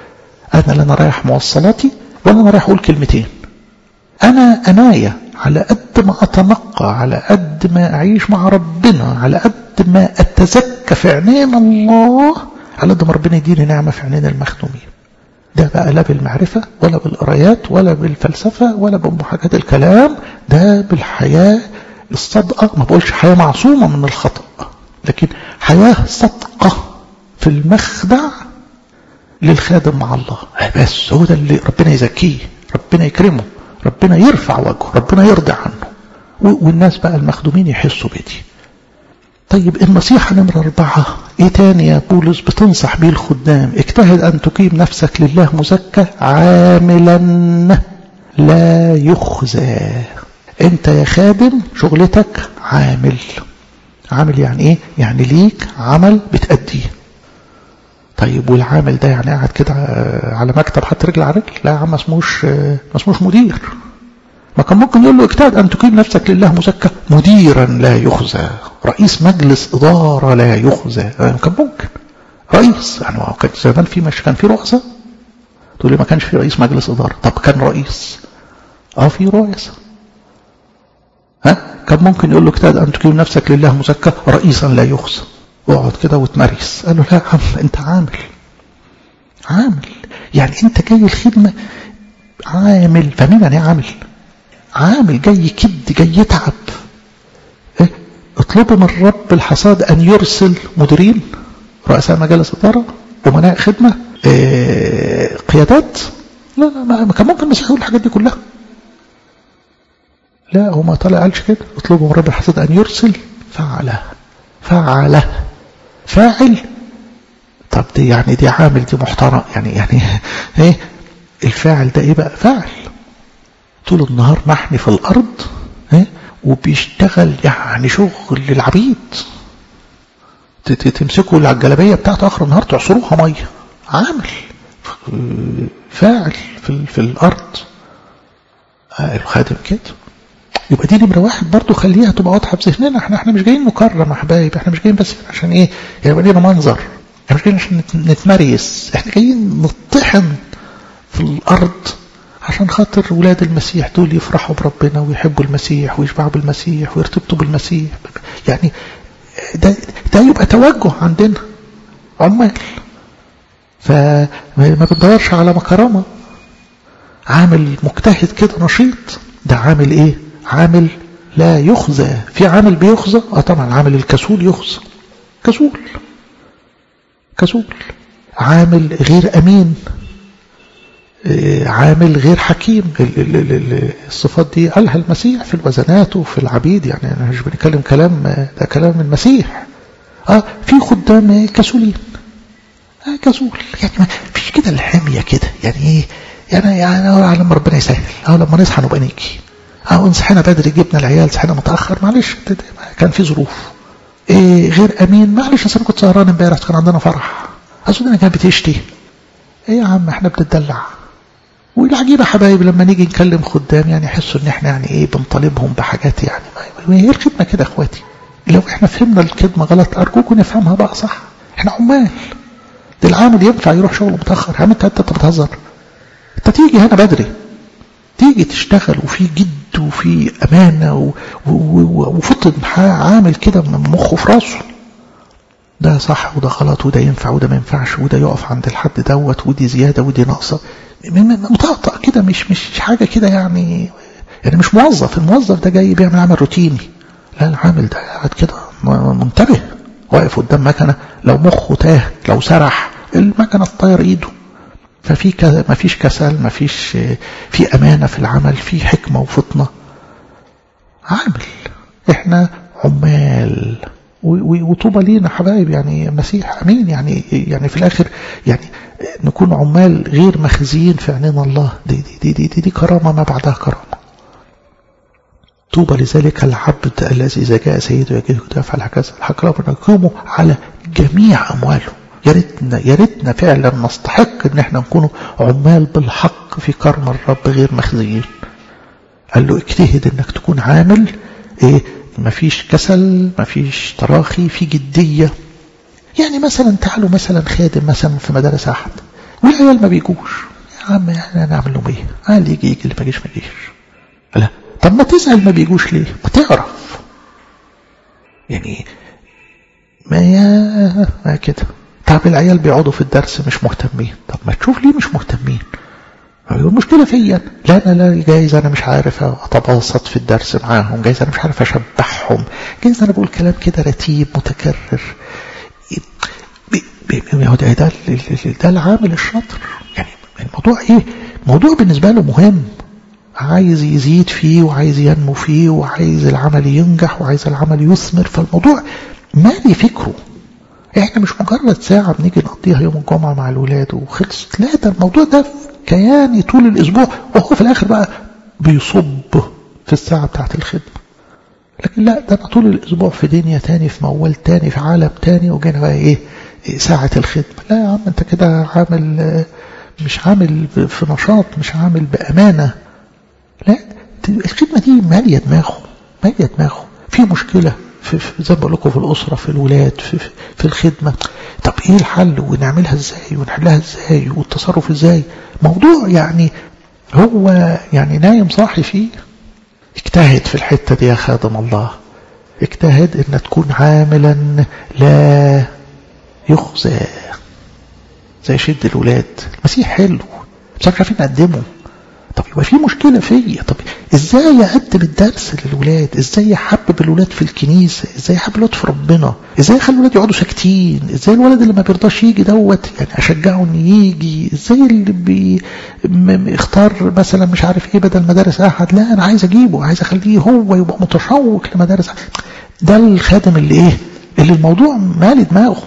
أنا لا أنا رايح موصلاتي ولا أنا رايح أقول كلمتين، أنا أنايا على قد ما أتنقى، على قد ما أعيش مع ربنا، على قد ما أتزكى في عينين الله، على قد ما ربنا يديني نعمة في عينين المخدومين. ده بقى لا بالمعرفة ولا بالقرايات ولا بالفلسفة ولا بمحاكاة الكلام، ده بالحياة الصادقة. ما بقولش حياة معصومة من الخطأ، لكن حياة صادقة في المخدع للخادم مع الله. بس هو ده اللي ربنا يزكيه، ربنا يكرمه، ربنا يرفع وجهه، ربنا يرضى عنه، والناس بقى المخدومين يحسوا بدي. طيب النصيحة نمرة أربعة إيه تاني يا بولس بتنصح بيه الخدام؟ اجتهد أن تقيم نفسك لله مزكى عاملا لا يخزى. أنت يا خادم شغلتك عامل. عامل يعني إيه؟ يعني ليك عمل بتأديه. طيب والعامل ده يعني قاعد كده على مكتب حط رجل على رجل؟ لا يا عم، ما اسموش ما اسموش مدير. ما كان ممكن يقول له اجتهد أن تقيم نفسك لله مزكى مديرا لا يخزى، رئيس مجلس إدارة لا يخزى. يعني كان ممكن رئيس، يعني كان زمان في مش كان في رؤساء؟ تقول لي ما كانش في رئيس مجلس إدارة. طب كان رئيس، اه في رؤساء. ها كان ممكن يقول له اجتهد أن تقيم نفسك لله مزكى رئيسا لا يخزى، اقعد كده وتمارس. قال له لا يا عم، انت عامل. عامل يعني انت جاي الخدمة عامل. فاهمين يعني ايه عامل؟ عامل جاي يكد، جاي يتعب. إيه؟ اطلبوا من رب الحصاد أن يرسل مديرين، رؤساء مجالس إدارة، أمناء خدمة، إيه قيادات. لا لا ما كان ممكن المسيح يقول الحاجات دي كلها. لا هو ما طلع قالش كده. اطلبوا من رب الحصاد أن يرسل فعله. فعله فاعل. طب دي يعني دي عامل، دي محترم يعني. يعني ايه الفاعل ده؟ ايه بقى فاعل؟ طول النهار محني في الأرض وبيشتغل يعني شغل للعبيد. تمسكوا على الجلابية بتاعته آخر النهار تعصروها مية. عامل فاعل في, في الأرض. الخادم كده. يبقى دي نمرة واحد برضو، خليها تبقى واضحة في ذهننا. احنا احنا مش جايين نكرم يا حبايب، احنا مش جايين بس عشان ايه يبقى لينا منظر، احنا مش جايين عشان نتمريس، احنا جايين نطحن في الأرض عشان خاطر ولاد المسيح دول يفرحوا بربنا ويحبوا المسيح ويشبعوا بالمسيح ويرتبطوا بالمسيح. يعني ده, ده يبقى توجه عندنا عمال. فما بندورش على مكرمة. عامل مجتهد كده نشيط، ده عامل ايه؟ عامل لا يخزى. في عامل بيخزى؟ اه طبعا عامل الكسول يخزى. كسول كسول. عامل غير امين، عامل غير حكيم. الصفات دي قالها المسيح في الوزنات وفي العبيد. يعني انا مش بنتكلم كلام، ده كلام المسيح. اه في خدام كسولين. اه كسول يعني ما فيش كده الحمية كده. يعني ايه يعني؟ يعني لما ربنا يسهل، اه لما نصحى نبقى نيجي، اه نصحينا بدري جبنا العيال، صحينا متاخر معلش كان في ظروف. ايه غير امين؟ معلش اصل انا كنت سهران امبارح كان عندنا فرح، اصل انا كانت بتشتي. ايه يا عم احنا بنتدلع. والعجيبه حبايب لما نيجي نكلم خدام يعني يحسوا ان احنا يعني ايه بنطالبهم بحاجات. يعني ما هي الخدمه كده يا اخواتي. لو احنا فهمنا الكلمه غلط ارجوكم نفهمها بقى صح. احنا عمال. ده العامل ينفع يروح شغله متاخر؟ يا عم انت انت بتهزر. انت تيجي هنا بدري، تيجي تشتغل وفي جد وفي امانه وفطن عامل كده من مخه في راسه. ده صح وده غلط وده ينفع وده ما ينفعش وده يقف عند الحد دوت ودي زياده ودي ناقصه. مطقطق كده، مش مش حاجه كده يعني. يعني مش موظف. الموظف ده جاي بيعمل عمل روتيني. لا العامل ده قاعد كده منتبه، واقف قدام مكنه، لو مخه تاه لو سرح المكنه تطير ايده. ففي كذا، ما فيش كسل، ما فيش في امانه في العمل، في حكمه وفطنه. عامل. احنا عمال وطوبى لينا حبايب. يعني مسيح امين. يعني يعني في الاخر يعني نكون عمال غير مخزيين في عينين الله. دي دي دي دي, دي, دي كرامه ما بعدها كرامه. طوبى لذلك العبد الذي اذا جاء سيده يجده يفعل هكذا، الحق ربنا يقيمه على جميع امواله. يا ريتنا يا ريتنا فعلا نستحق ان احنا نكون عمال بالحق في كرم الرب غير مخزيين. قال له اجتهد انك تكون عامل ايه، مفيش كسل، مفيش تراخي، في جدية. يعني مثلا تعالوا مثلا خادم مثلا في مدارس احد، والعيال ما بيجوش. يا عم احنا نعمل لهم ايه؟ قال يجي يجي اللي ما جيش ما جيش. لا طب ما تسأل ما بيجوش ليه؟ ما تعرف يعني ما يا ما كده. طب العيال بيقعدوا في الدرس مش مهتمين، طب ما تشوف ليه مش مهتمين. المشكلة فيا. لا لا لا جايز أنا مش عارف أتبسط في الدرس معاهم، جايز أنا مش عارف أشبعهم، جايز أنا بقول كلام كده رتيب متكرر. ده, ده, ده العامل الشاطر. يعني الموضوع إيه؟ موضوع بالنسبة له مهم، عايز يزيد فيه وعايز ينمو فيه وعايز العمل ينجح وعايز العمل يثمر. فالموضوع مالي فكره. احنا مش مجرد ساعة بنيجي نقضيها يوم الجمعة مع الولاد وخلصت. لا ده الموضوع ده كياني طول الاسبوع، وهو في الاخر بقى بيصب في الساعة بتاعت الخدمة. لكن لا ده طول الاسبوع في دنيا تاني، في موال تاني، في عالم تاني، وجينا بقى ايه ساعة الخدمة. لا يا عم انت كده عامل مش عامل في نشاط، مش عامل بأمانة. لا الخدمة دي مالية دماغه، مالية دماغه. في مشكلة في, في زي ما بقول لكم في الأسرة، في الولاد، في, في, في الخدمة. طب ايه الحل ونعملها ازاي ونحلها ازاي والتصرف ازاي؟ موضوع يعني هو يعني نايم صاحي فيه. اجتهد في الحتة دي يا خادم الله، اجتهد ان تكون عاملا لا يخزى. زي شد الولاد المسيح حلو بس مش عارفين نقدمه. طب يبقى في مشكلة فيا. طب ازاي اقدم الدرس للولاد؟ ازاي احبب الولاد في الكنيسة؟ ازاي احبب الولاد في ربنا؟ ازاي اخلي الولاد يقعدوا ساكتين؟ ازاي الولد اللي ما بيرضاش يجي دوت يعني اشجعه ان يجي؟ ازاي اللي بي اختار مثلا مش عارف ايه بدل مدارس احد، لا انا عايز اجيبه، عايز اخليه هو يبقى متشوق لمدارس أحد. ده الخادم اللي ايه اللي الموضوع مالي دماغه.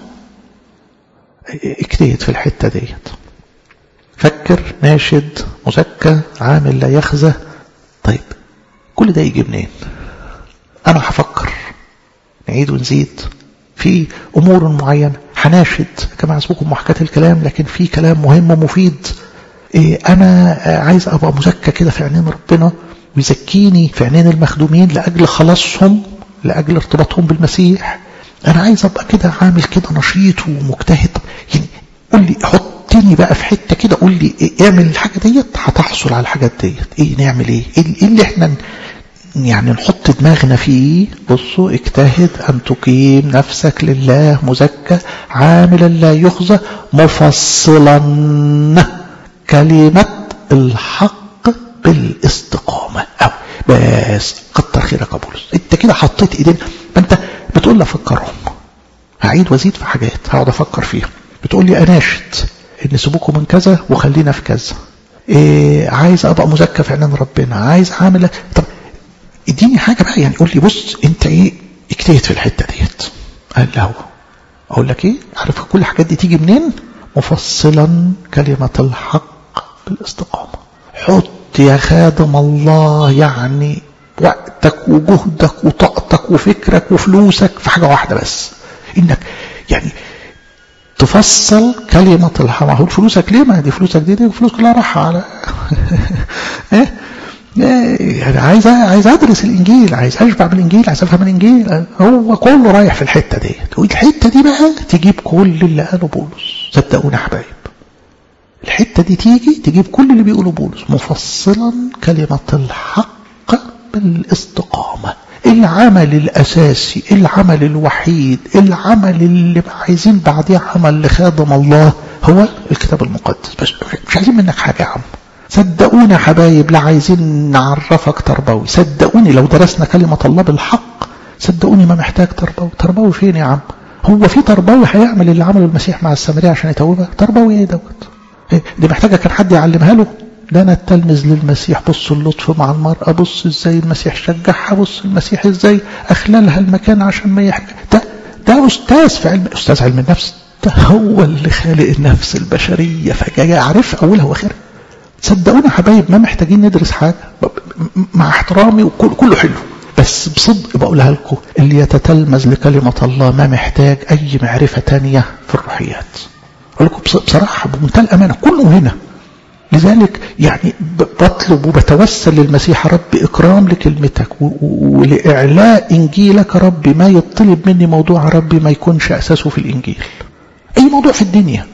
اجتهد في الحتة ديت. فكر، ناشد، مزكى، عامل لا يخزى. طيب كل ده يجي منين؟ انا هفكر نعيد ونزيد في امور معينة، هناشد كما عزبكم محكاة الكلام، لكن في كلام مهم ومفيد. إيه انا عايز ابقى مزكى كده في عينين ربنا ويزكيني في عينين المخدومين لاجل خلاصهم، لاجل ارتباطهم بالمسيح. انا عايز ابقى كده عامل كده نشيط ومجتهد. يعني قول لي حطني بقى في حته كده، قول لي إيه اعمل الحاجه ديت هتحصل على الحاجات ديت. ايه نعمل ايه؟ ايه اللي احنا يعني نحط دماغنا فيه؟ بصوا اجتهد ان تقيم نفسك لله مزكى عاملا لا يخزى مفصلا كلمه الحق بالاستقامه. او بس كتر خيرك يا بولس، انت كده حطيت ايدين. ما انت بتقول لي افكرهم، هعيد وازيد في حاجات هقعد افكر فيها. بتقول لي اناشد ان سيبوكم من كذا وخلينا في كذا. إيه عايز ابقى مزكى في عينين ربنا، عايز اعمل. طب اديني حاجه بقى، يعني قول لي بص انت ايه اجتهد في الحته ديت. قال له اقول لك ايه، عارف كل الحاجات دي تيجي منين؟ مفصلا كلمه الحق بالاستقامه. حط يا خادم الله يعني وقتك وجهدك وطاقتك وفكرك وفلوسك في حاجه واحده بس، انك يعني تفصل كلمة الحق. ما هو فلوسك ليه؟ ما دي فلوسك دي دي فلوس كلها راح على ايه يعني عايز عايز ادرس الانجيل، عايز اشبع بالانجيل، عايز افهم الانجيل. هو كله رايح في الحته ديت. والحته دي بقى تجيب كل اللي قاله بولس. صدقوني يا حبايب الحته دي تيجي تجيب كل اللي بيقوله بولس. مفصلا كلمه الحق بالاستقامه. العمل الاساسي، العمل الوحيد، العمل اللي عايزين بعديه عمل لخادم الله هو الكتاب المقدس. بس مش عايزين منك حاجه يا عم. صدقوني يا حبايب لا عايزين نعرفك تربوي. صدقوني لو درسنا كلمة الله بالحق صدقوني ما محتاج تربوي. تربوي فين يا عم؟ هو في تربوي هيعمل اللي عمله المسيح مع السامرية عشان يتوبها؟ تربوي ايه دوت؟ إيه دي محتاجة كان حد يعلمها له؟ ده انا التلمذ للمسيح. بص اللطف مع المرأة، بص ازاي المسيح شجعها، بص المسيح ازاي اخلالها المكان عشان ما يحكي. ده ده استاذ في علم، استاذ علم النفس. ده هو اللي خالق النفس البشرية فجاي عارف اولها واخرها. صدقونا حبايب ما محتاجين ندرس حاجة، مع احترامي وكل كله حلو، بس بصدق بقولها لكم اللي يتتلمذ لكلمة الله ما محتاج أي معرفة تانية في الروحيات. أقول لكم بصراحة بمنتهى الأمانة كله هنا. لذلك يعني بطلب وبتوسل للمسيح رب إكرام لكلمتك ولإعلاء إنجيلك رب. ما يطلب مني موضوع ربي ما يكونش أساسه في الإنجيل. أي موضوع في الدنيا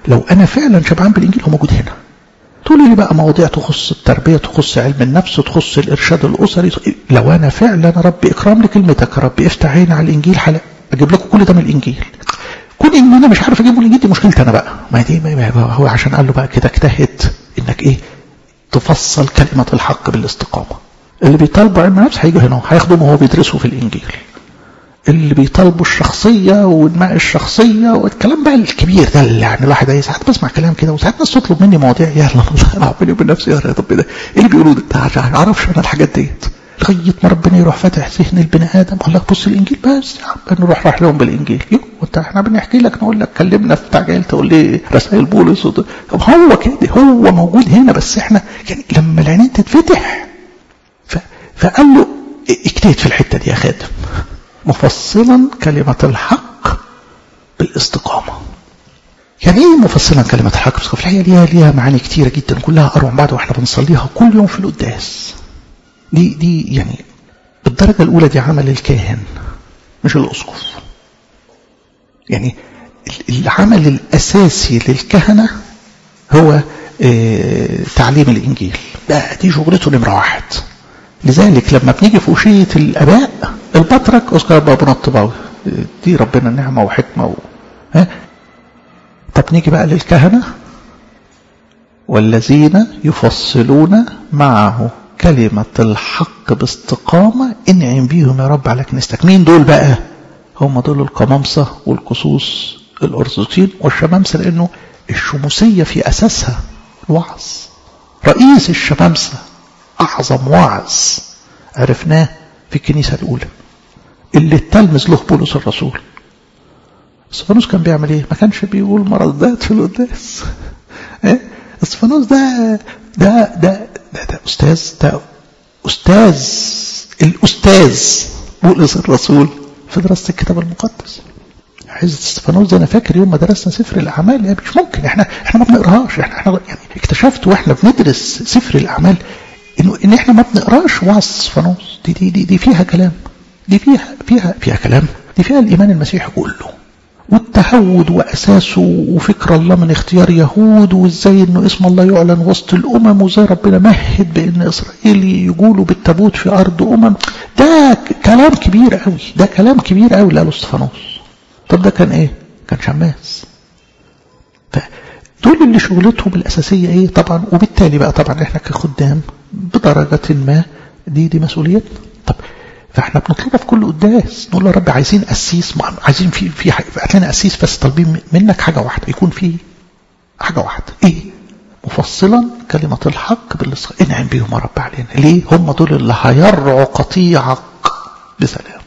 لو انا فعلا شبعان بالانجيل هو موجود هنا. تقولي لي بقى مواضيع تخص التربيه، تخص علم النفس، تخص الارشاد الاسري، لو انا فعلا رب اكرام لكلمتك يا رب افتح عيني على الانجيل حلق اجيب لكم كل ده من الانجيل. كون ان انا مش عارف اجيب من الانجيل دي مشكلتي انا بقى، ما دي ما هو عشان قال له بقى كده اجتهد انك ايه تفصل كلمه الحق بالاستقامه. اللي بيطالبوا علم النفس هيجوا هنا هياخدوا ما هو بيدرسوا في الانجيل، اللي بيطالبوا الشخصيه وانماء الشخصيه والكلام بقى الكبير ده اللي يعني الواحد ايه ساعات بسمع كلام كده وساعات ناس تطلب مني مواضيع يلا انا اعمل ايه بنفسي يا رب ده ايه اللي بيقولوا ده ما اعرفش انا الحاجات ديت لغايه ما ربنا يروح فاتح ذهن البني ادم قال لك بص الانجيل بس يا عم نروح راح لهم بالانجيل. يو وانت احنا بنحكي لك نقول لك كلمنا في تعجيل تقول لي رسائل بولس هو كده هو موجود هنا بس احنا يعني لما العينين تتفتح ف... فقال له اجتهد في الحته دي يا خادم مفصلا كلمه الحق بالاستقامه. يعني ايه مفصلا كلمه الحق بالاستقامه؟ في الحقيقه ليها ليها معاني كتيره جدا كلها اروع بعض واحنا بنصليها كل يوم في القداس. دي دي يعني بالدرجه الاولى دي عمل الكاهن مش الاسقف. يعني العمل الاساسي للكهنه هو اه تعليم الانجيل، ده دي شغلته نمره واحد. لذلك لما بنيجي في وشيه الاباء البطرك اذكر ابونا الطباوي دي ربنا نعمه وحكمه و... ها طب نيجي بقى للكهنه والذين يفصلون معه كلمة الحق باستقامة انعم بيهم يا رب على كنيستك. مين دول بقى؟ هم دول القمامسة والقصوص الأرثوذكسيين والشمامسة، لأنه الشموسية في أساسها الوعظ. رئيس الشمامسة أعظم وعظ عرفناه في الكنيسة الأولى اللي التلمذ له بولس الرسول. استفانوس كان بيعمل ايه؟ ما كانش بيقول مردات في القداس. ايه استفانوس ده ده ده ده, ده أستاذ ده أستاذ الأستاذ بولس الرسول في دراسة الكتاب المقدس. عايز استفانوس ده أنا فاكر يوم ما درسنا سفر الأعمال يعني مش ممكن احنا احنا ما بنقراهاش احنا احنا يعني اكتشفت واحنا بندرس سفر الأعمال إنه إن احنا ما بنقراش وعظ استفانوس. دي دي دي دي فيها كلام، دي فيها فيها فيها كلام، دي فيها الإيمان المسيحي كله والتهود وأساسه وفكر الله من اختيار يهود وإزاي إنه اسم الله يعلن وسط الأمم وإزاي ربنا مهد بإن إسرائيل يقولوا بالتابوت في أرض أمم. ده كلام كبير قوي، ده كلام كبير قوي اللي قاله استفانوس. طب ده كان إيه؟ كان شماس. فدول اللي شغلتهم الأساسية إيه؟ طبعا وبالتالي بقى طبعا إحنا كخدام بدرجة ما دي دي مسؤوليتنا. طب فاحنا بنطلبها في كل قداس نقول له رب عايزين قسيس، عايزين في في هات لنا قسيس بس طالبين منك حاجه واحده يكون في حاجه واحده ايه؟ مفصلا كلمه الحق بالاستقامه انعم بيهم يا رب علينا. ليه؟ هم دول اللي هيرعوا قطيعك بسلام.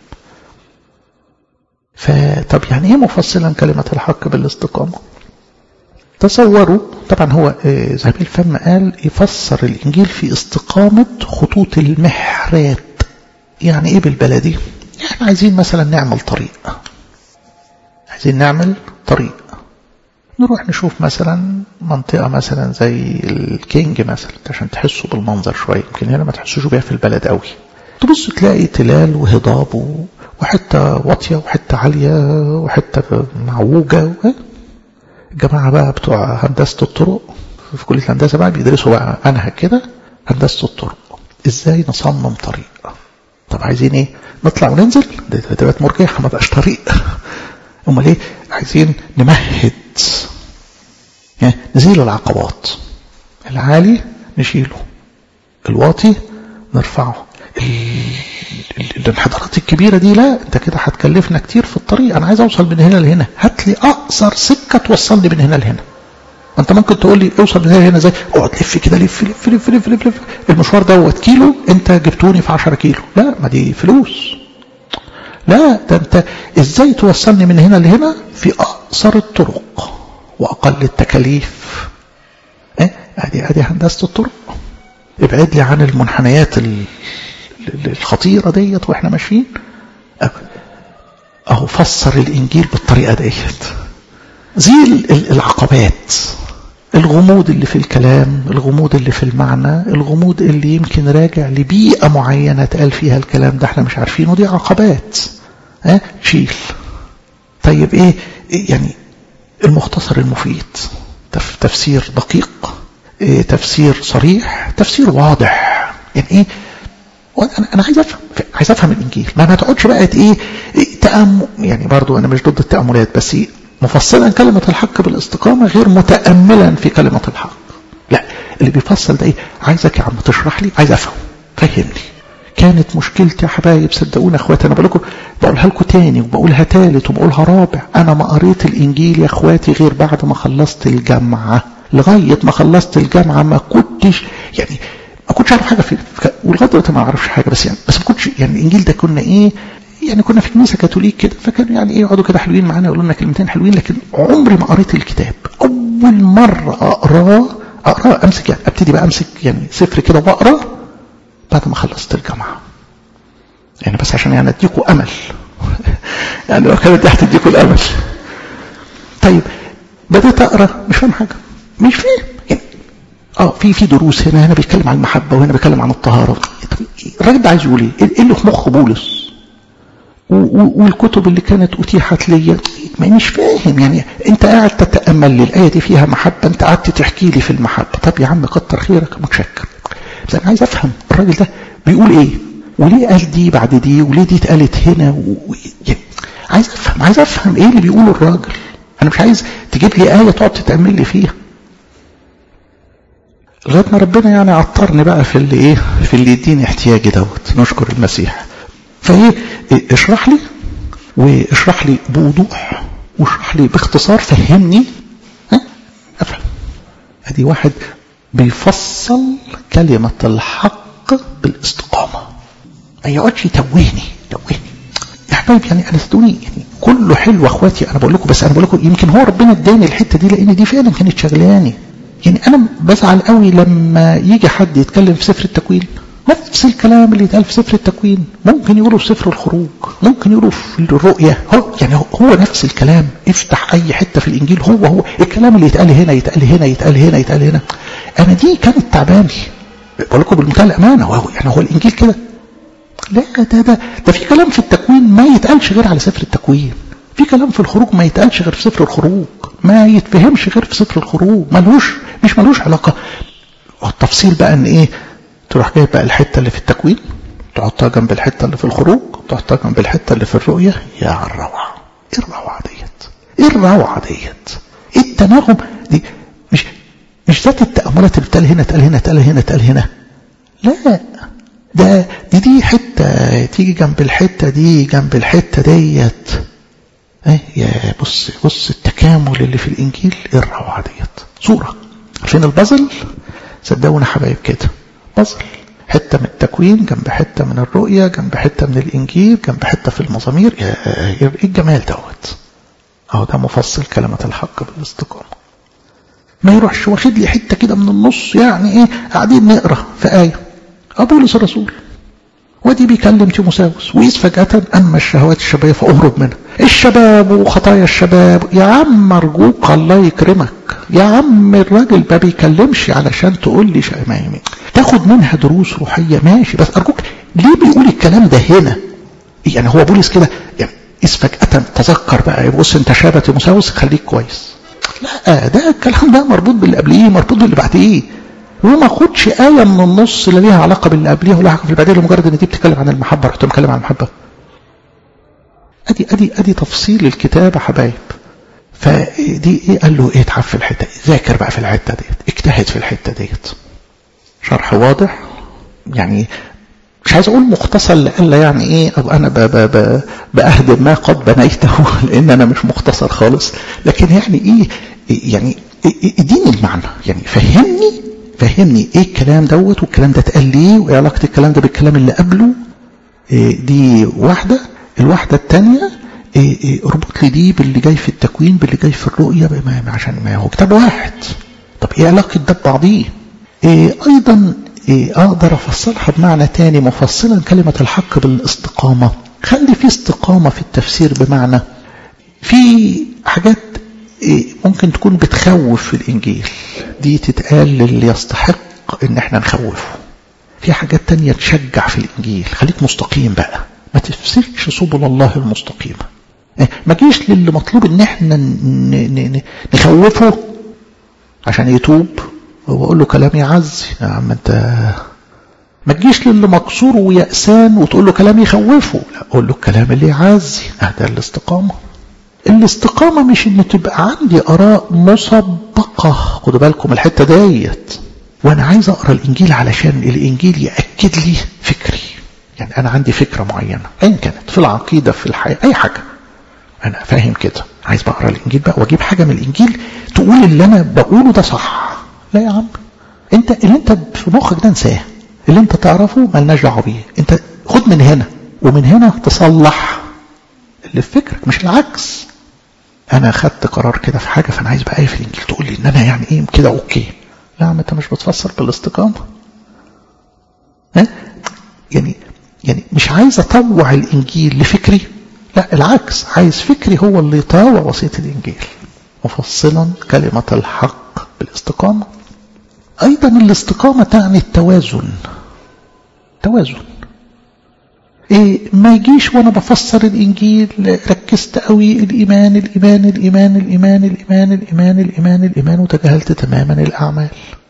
فطب يعني ايه مفصلا كلمه الحق بالاستقامه؟ تصوروا طبعا هو زي الفم قال يفسر الانجيل في استقامه خطوط المحرات. يعني ايه بالبلدي؟ احنا عايزين مثلا نعمل طريق، عايزين نعمل طريق نروح نشوف مثلا منطقة مثلا زي الكينج مثلا عشان تحسوا بالمنظر شوية، يمكن هنا ما تحسوش بيها في البلد قوي. تبص تلاقي تلال وهضاب وحتة واطية وحتة عالية وحتة معوجة. الجماعة بقى بتوع هندسة الطرق في كلية الهندسة بقى بيدرسوا بقى منهج كده هندسة الطرق ازاي نصمم طريق. طب عايزين ايه؟ نطلع وننزل؟ ده بقت مرجحة ما بقاش طريق. امال ايه؟ عايزين نمهد يعني نزيل العقبات، العالي نشيله الواطي نرفعه. الانحدارات الكبيرة دي لا انت كده هتكلفنا كتير في الطريق. انا عايز اوصل من هنا لهنا، هات لي اقصر سكة توصلني من هنا لهنا. انت ممكن تقول لي اوصل من هنا لهنا ازاي؟ اقعد لف كده لف لف لف لف لف لف المشوار دوت كيلو انت جبتوني في عشرة كيلو. لا ما دي فلوس. لا ده انت ازاي توصلني من هنا لهنا في اقصر الطرق واقل التكاليف. ايه ادي ادي هندسة الطرق. ابعد لي عن المنحنيات الخطيرة ديت واحنا ماشيين. اهو فسر الانجيل بالطريقة ديت. زيل العقبات، الغموض اللي في الكلام، الغموض اللي في المعنى، الغموض اللي يمكن راجع لبيئة معينة تقال فيها الكلام ده احنا مش عارفينه، دي عقبات. ها أه؟ شيل. طيب ايه يعني المختصر المفيد؟ تفسير دقيق، إيه تفسير صريح، تفسير واضح. يعني ايه؟ انا انا عايز افهم عايز افهم الانجيل. ما ما تقعدش بقى ايه, إيه تأمل. يعني برضو انا مش ضد التأملات، بس إيه مفصلا كلمة الحق بالاستقامة غير متأملا في كلمة الحق. لا، اللي بيفصل ده ايه؟ عايزك يا عم تشرح لي، عايز افهم، فهمني. كانت مشكلتي يا حبايب صدقوني اخواتي، انا بقول لكم بقولها لكم تاني وبقولها تالت وبقولها رابع، انا ما قريت الانجيل يا اخواتي غير بعد ما خلصت الجامعة. لغاية ما خلصت الجامعة ما كنتش يعني ما كنتش عارف حاجة فيه، ولغاية دلوقتي ما اعرفش حاجة، بس يعني بس ما كنتش يعني الانجيل ده كنا ايه يعني كنا في كنيسة كاثوليك كده، فكانوا يعني ايه يقعدوا كده حلوين معانا يقولوا لنا كلمتين حلوين، لكن عمري ما قريت الكتاب. اول مرة اقراه اقراه امسك يعني ابتدي بقى امسك يعني سفر كده واقراه بعد ما خلصت الجامعة. يعني بس عشان يعني اديكوا امل يعني لو كانت تحت اديكوا الامل. طيب بدأت اقرا مش فاهم حاجة، مش فاهم يعني اه في في دروس هنا هنا بيتكلم عن المحبة وهنا بيتكلم عن الطهارة. الراجل ده عايز يقول ايه؟ ايه اللي في مخ بولس؟ والكتب اللي كانت اتيحت لي ما مش فاهم. يعني انت قاعد تتأمل لي الآية دي فيها محبة، انت قعدت تحكي لي في المحبة، طب يا عم كتر خيرك متشكر، بس انا عايز افهم الراجل ده بيقول ايه وليه قال دي بعد دي وليه دي اتقالت هنا و... يعني عايز افهم عايز افهم ايه اللي بيقوله الراجل. انا مش عايز تجيب لي آية تقعد تتأمل لي فيها. لغاية ما ربنا يعني عطرني بقى في اللي ايه في اللي يديني احتياجي دوت. نشكر المسيح. فايه اشرح لي واشرح لي بوضوح واشرح لي باختصار، فهمني ها افهم. ادي واحد بيفصل كلمة الحق بالاستقامة، ما يقعدش يتوهني توهني يا حبايب. يعني انا صدقوني يعني كله حلو اخواتي، انا بقول لكم بس انا بقول لكم يمكن هو ربنا اداني الحته دي لان دي فعلا كانت شغلاني. يعني انا بزعل قوي لما يجي حد يتكلم في سفر التكوين نفس الكلام اللي يتقال في سفر التكوين ممكن يقوله في سفر الخروج، ممكن يقوله في الرؤيا، هو يعني هو نفس الكلام. افتح اي حته في الانجيل هو هو الكلام اللي يتقال هنا يتقال هنا يتقال هنا يتقال هنا. انا دي كانت تعباني بقول لكم بمنتهى الامانه. وهو يعني هو الانجيل كده؟ لا، ده ده ده في كلام في التكوين ما يتقالش غير على سفر التكوين، في كلام في الخروج ما يتقالش غير في سفر الخروج، ما يتفهمش غير في سفر الخروج، ملوش مش ملوش علاقه. التفصيل بقى ان ايه؟ تروح جايب بقى الحته اللي في التكوين تحطها جنب الحته اللي في الخروج تحطها جنب الحته اللي في الرؤيه. يا الروعه، ايه الروعه ديت؟ ايه الروعه ديت؟ ايه التناغم دي؟ مش مش ذات التأملات اللي بتقال هنا تقال هنا تقال هنا تقال هنا، لا، ده دي دي حته تيجي جنب الحته دي جنب الحته ديت. ايه يا بص بص التكامل اللي في الانجيل، ايه الروعه ديت؟ صوره فين البازل؟ صدقونا حبايب كده بازل، حته من التكوين جنب حته من الرؤيه جنب حته من الانجيل جنب حته في المزامير. ايه الجمال دوت؟ اهو ده مفصل كلمه الحق بالاستقامه. ما يروحش واخد لي حته كده من النص. يعني ايه؟ قاعدين نقرا في ايه بولس الرسول ودي بيكلم تيموثاوس وإذ فجأة أما الشهوات الشبابية فأهرب منها. الشباب وخطايا الشباب. يا عم أرجوك الله يكرمك يا عم، الراجل ما بيكلمش علشان تقول لي شمامي تاخد منها دروس روحية ماشي، بس أرجوك ليه بيقول الكلام ده هنا؟ يعني هو بولس كده يعني إذ فجأة تذكر بقى بص أنت شاب تيموثاوس خليك كويس. لا، ده الكلام ده مربوط باللي قبليه مربوط باللي بعديه، وما خدش آية من النص لا ليها علاقة باللي قبليها ولا علاقة باللي بعديها لمجرد ان دي بتتكلم عن المحبة رحت بتكلم عن المحبة. ادي ادي ادي تفصيل الكتاب يا حبايب. فدي ايه؟ قال له ايه؟ اتعب في الحتة، ذاكر بقى في الحتة ديت، اجتهد في الحتة ديت. شرح واضح يعني، مش عايز اقول مختصر لألا يعني ايه ابقى انا بأهدم ما قد بنيته لان انا مش مختصر خالص، لكن يعني ايه يعني اديني المعنى، يعني فهمني فهمني ايه الكلام دوت والكلام ده اتقال ليه وايه علاقه الكلام ده بالكلام اللي قبله. إيه دي واحده. الواحده الثانيه إيه إيه اربط لي دي باللي جاي في التكوين باللي جاي في الرؤيه عشان ما هو كتاب واحد. طب ايه علاقه ده ببعضيه؟ إيه ايضا إيه اقدر افصلها بمعنى تاني مفصلا كلمه الحق بالاستقامه. خلي في استقامه في التفسير، بمعنى في حاجات ممكن تكون بتخوف في الإنجيل دي تتقال للي يستحق ان احنا نخوفه. في حاجات تانية تشجع في الإنجيل، خليك مستقيم بقى، ما تفسرش سبل الله المستقيمة. ما جيش للي مطلوب ان احنا نخوفه عشان يتوب وأقول له كلام يعزي. يا عم أنت ما تجيش للي مكسور ويأسان وتقول له كلام يخوفه، لا قول له الكلام اللي يعزي. هذا الاستقامة. الاستقامة مش ان تبقى عندي آراء مسبقة، خدوا بالكم الحتة ديت، وانا عايز اقرأ الانجيل علشان الانجيل يأكد لي فكري. يعني انا عندي فكرة معينة اين كانت، في العقيدة، في الحياة، اي حاجة، انا فاهم كده، عايز بقرأ الانجيل بقى واجيب حاجة من الانجيل تقول اللي انا بقوله ده صح. لا يا عم، انت اللي انت في مخك ده انساه، اللي انت تعرفه مالناش دعوه بيه. انت خد من هنا ومن هنا تصلح اللي في فكرك، مش العكس. انا خدت قرار كده في حاجه، فانا عايز بقى ايه في الانجيل تقول لي ان انا يعني ايه كده اوكي. لا عم انت مش بتفسر بالاستقامه. ها يعني يعني مش عايز اطوع الانجيل لفكري، لا العكس، عايز فكري هو اللي يطاوع وصيه الانجيل، مفصلا كلمه الحق بالاستقامه. ايضا الاستقامه تعني التوازن. توازن إيه، ما يجيش وانا بفسر الانجيل ركزت قوي الايمان الايمان الايمان الايمان الايمان الايمان الايمان الايمان وتجاهلت تماما الاعمال.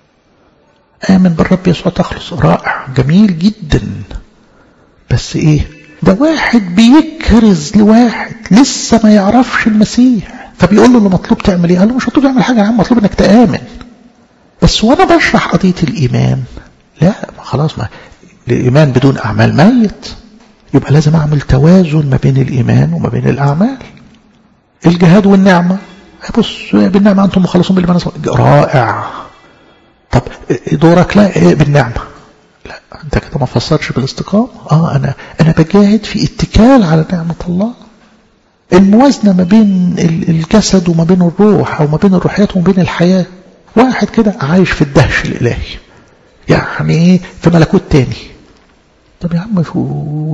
امن بالرب يسوع تخلص، رائع جميل جدا، بس ايه ده واحد بيكرز لواحد لسه ما يعرفش المسيح، فبيقول له اللي مطلوب تعمل ايه؟ قال له مش مطلوب تعمل حاجه يا عم، مطلوب انك تامن. بس وانا بشرح قضيه الايمان، لا خلاص، ما الايمان بدون اعمال ميت، يبقى لازم اعمل توازن ما بين الايمان وما بين الاعمال. الجهاد والنعمه، بص بالنعمه انتم مخلصون بالايمان، رائع. طب دورك لا إيه بالنعمه؟ لا انت كده ما فسرش بالاستقامه. اه انا انا بجاهد في اتكال على نعمه الله. الموازنه ما بين الجسد وما بين الروح، او ما بين الروحيات وما بين الحياه. واحد كده عايش في الدهش الالهي، يعني في ملكوت تاني. طب يا عم شو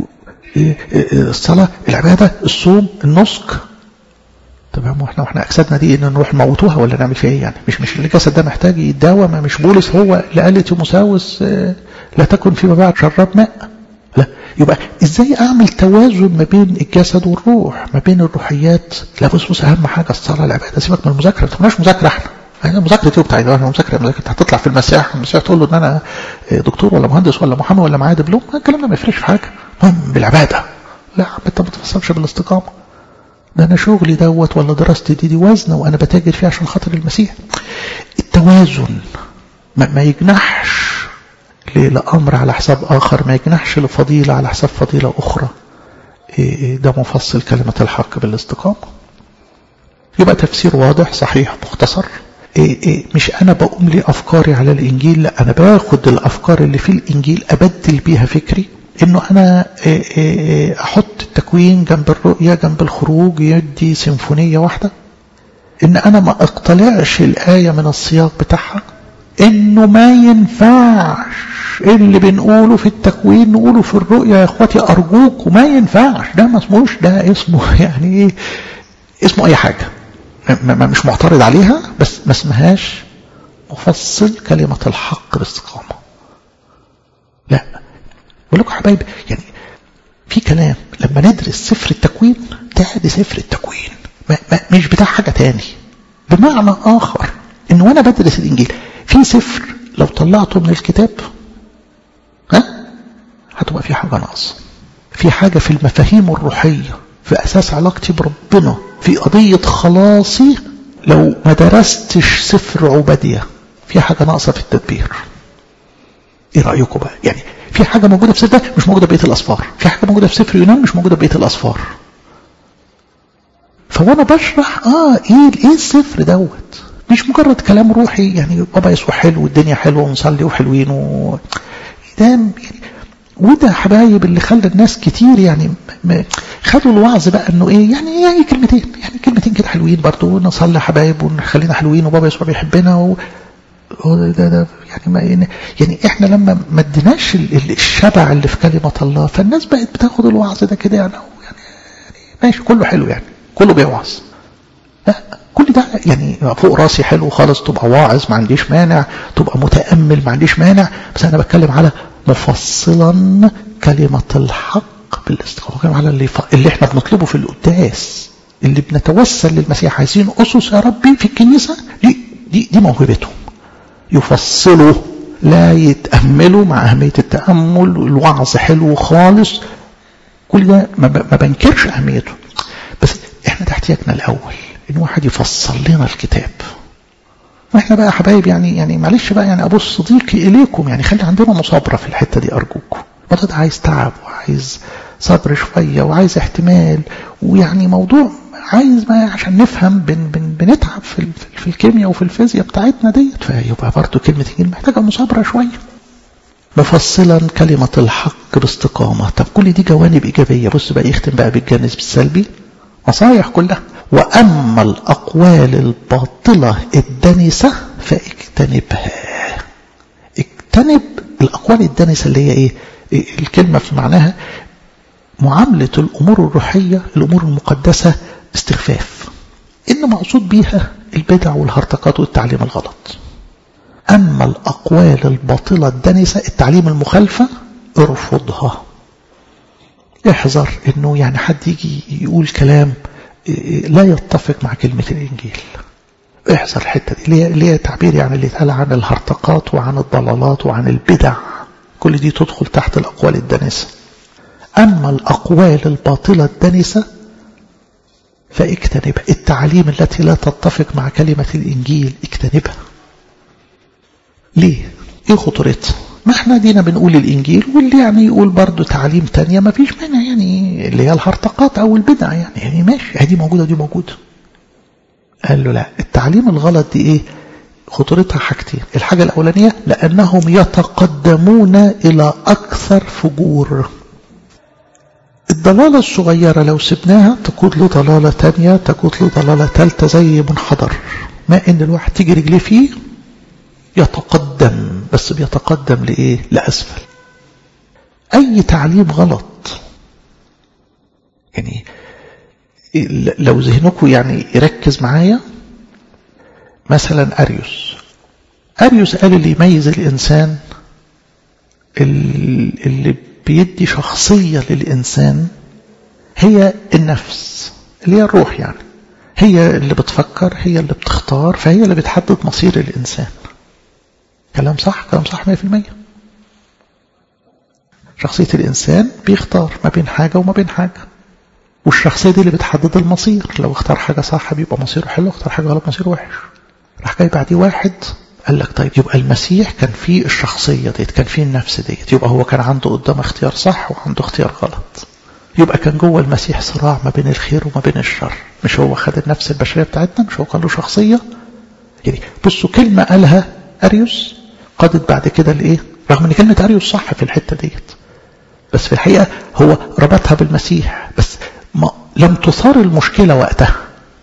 الصلاة، العبادة، الصوم، النسك، طب يا عم احنا واحنا اجسادنا دي ان نروح نموتوها ولا نعمل فيها ايه؟ يعني مش مش الجسد ده محتاج يتداوى؟ ما مش بولس هو اللي قال لتيموثاوس لا تكن فيما بعد شراب ماء؟ لا. يبقى ازاي اعمل توازن ما بين الجسد والروح، ما بين الروحيات؟ لا بص بص اهم حاجه الصلاه، العباده، سيبك من المذاكره، ما تبقاش مذاكره. احنا يعني مذاكرة ايه بتاعي؟ انا مذاكرة مذاكرة هتطلع في المسيح، المسيح تقول له ان انا دكتور ولا مهندس ولا محامي ولا معايا دبلوم، الكلام ده ما يفرقش في حاجة. المهم بالعبادة، لا انت ما تفصلش بالاستقامة. ده انا شغلي دوت ولا دراستي دي دي وزنه وانا بتاجر فيها عشان خاطر المسيح. التوازن ما, ما يجنحش لأمر على حساب آخر، ما يجنحش لفضيلة على حساب فضيلة أخرى. ده مفصل كلمة الحق بالاستقامة. يبقى تفسير واضح صحيح مختصر. إيه إيه مش أنا بقوم لي أفكاري على الإنجيل، لا أنا باخد الأفكار اللي في الإنجيل أبدل بيها فكري. إنه أنا إيه إيه أحط التكوين جنب الرؤية جنب الخروج يدي سيمفونية واحدة. إن أنا ما أقتلعش الآية من السياق بتاعها. إنه ما ينفعش اللي بنقوله في التكوين نقوله في الرؤية يا إخواتي أرجوك، وما ينفعش. ده ما اسموش، ده اسمه يعني إيه، اسمه أي حاجة مش معترض عليها، بس ما اسمهاش مفصل كلمة الحق باستقامة. لا بقول لكم حبايب، يعني في كلام لما ندرس سفر التكوين ده دي سفر التكوين ما ما مش بتاع حاجة تاني. بمعنى آخر إن وأنا بدرس الإنجيل في سفر لو طلعته من الكتاب ها هتبقى في حاجة ناقصة، في حاجة في المفاهيم الروحية، في أساس علاقتي بربنا، في قضية خلاصي. لو ما درستش سفر عبادية في حاجة ناقصة في التدبير. ايه رأيكم بقى؟ يعني في حاجة موجودة في سفر ده مش موجودة بقية الأسفار، في حاجة موجودة في سفر يونان مش موجودة بقية الأسفار. فوانا بشرح اه ايه ايه السفر دوت مش مجرد كلام روحي، يعني بابا يسوع حلو والدنيا حلوه ونصلي وحلوين و... ده يعني. وده حبايب اللي خلى الناس كتير يعني خدوا الوعظ بقى انه ايه يعني يعني كلمتين يعني كلمتين كده حلوين برضو، نصلي حبايب ونخلينا حلوين وبابا يسوع بيحبنا و... ده ده يعني ما يعني احنا لما ما اديناش الشبع اللي في كلمه الله، فالناس بقت بتاخد الوعظ ده كده يعني يعني ماشي كله حلو، يعني كله بيوعظ. لا كل ده يعني فوق راسي حلو خالص، تبقى واعظ ما عنديش مانع، تبقى متأمل ما عنديش مانع، بس انا بتكلم على مفصلا كلمة الحق بالاستقامة، بتكلم على اللي, ف... اللي احنا بنطلبه في القداس، اللي بنتوسل للمسيح، عايزين أسس يا ربي في الكنيسة دي دي موهبتهم، يفصلوا لا يتأملوا مع أهمية التأمل. الوعظ حلو خالص، كل ده ما بنكرش أهميته، بس احنا ده احتياجنا الأول إن واحد يفصل لنا الكتاب. واحنا بقى حبايب يعني يعني معلش بقى يعني أبص صديقي إليكم، يعني خلي عندنا مصابرة في الحتة دي أرجوكم. الموضوع ده عايز تعب وعايز صبر شوية وعايز احتمال، ويعني موضوع عايز ما عشان نفهم بن بن بنتعب في في الكيمياء وفي الفيزياء بتاعتنا ديت، فيبقى برضه كلمة الإنجيل محتاجة مصابرة شوية. مفصلا كلمة الحق باستقامة. طب كل دي جوانب إيجابية. بص بقى يختم بقى بالجانب السلبي، نصايح كلها. وأما الأقوال الباطلة الدنسة فاجتنبها. اجتنب الأقوال الدنسة اللي هي إيه؟ الكلمة في معناها معاملة الأمور الروحية الأمور المقدسة استخفاف، إن مقصود بيها البدع والهرطقات والتعليم الغلط. أما الأقوال الباطلة الدنسة التعليم المخالفة ارفضها. احذر إنه يعني حد يجي يقول كلام لا يتفق مع كلمة الإنجيل. احذر الحتة دي اللي هي تعبير يعني اللي اتقال عن الهرطقات وعن الضلالات وعن البدع، كل دي تدخل تحت الأقوال الدنسة. أما الأقوال الباطلة الدنسة فاجتنبها. التعاليم التي لا تتفق مع كلمة الإنجيل اجتنبها. ليه؟ ايه خطورتها؟ ما احنا دينا بنقول الإنجيل، واللي يعني يقول برضو تعاليم تانية ما فيش مانع، يعني اللي هي الهرطقات أو البدع يعني, يعني ماشي، هذه موجودة ودي موجودة. قال له لا، التعليم الغلط دي ايه خطورتها؟ حاجتين. الحاجة الأولانية لأنهم يتقدمون إلى أكثر فجور. الضلالة الصغيرة لو سبناها تقود لضلالة تانية، تقود لضلالة ثالثة، زي منحدر ما إن الواحد تيجي رجليه فيه يتقدم، بس بيتقدم لإيه؟ لأسفل. أي تعليم غلط يعني لو ذهنكم يعني يركز معايا، مثلا أريوس أريوس قال اللي يميز الإنسان اللي بيدي شخصية للإنسان هي النفس اللي هي الروح، يعني هي اللي بتفكر، هي اللي بتختار، فهي اللي بتحدد مصير الإنسان. كلام صح؟ كلام صح مية في المية. شخصية الإنسان بيختار ما بين حاجة وما بين حاجة، والشخصية دي اللي بتحدد المصير. لو اختار حاجة صح بيبقى مصيره حلو، اختار حاجة غلط مصيره وحش. راح جاي بعديه واحد قال لك طيب يبقى المسيح كان فيه الشخصية ديت، كان فيه النفس ديت، يبقى هو كان عنده قدام اختيار صح وعنده اختيار غلط. يبقى كان جوه المسيح صراع ما بين الخير وما بين الشر. مش هو خد النفس البشرية بتاعتنا؟ مش هو كان له شخصية؟ يعني بصوا كلمة قالها أريوس قادت بعد كده لإيه؟ رغم ان كلمة أريوس صح في الحتة ديت، بس في الحقيقة هو ربطها بالمسيح، بس ما لم تثار المشكلة وقتها.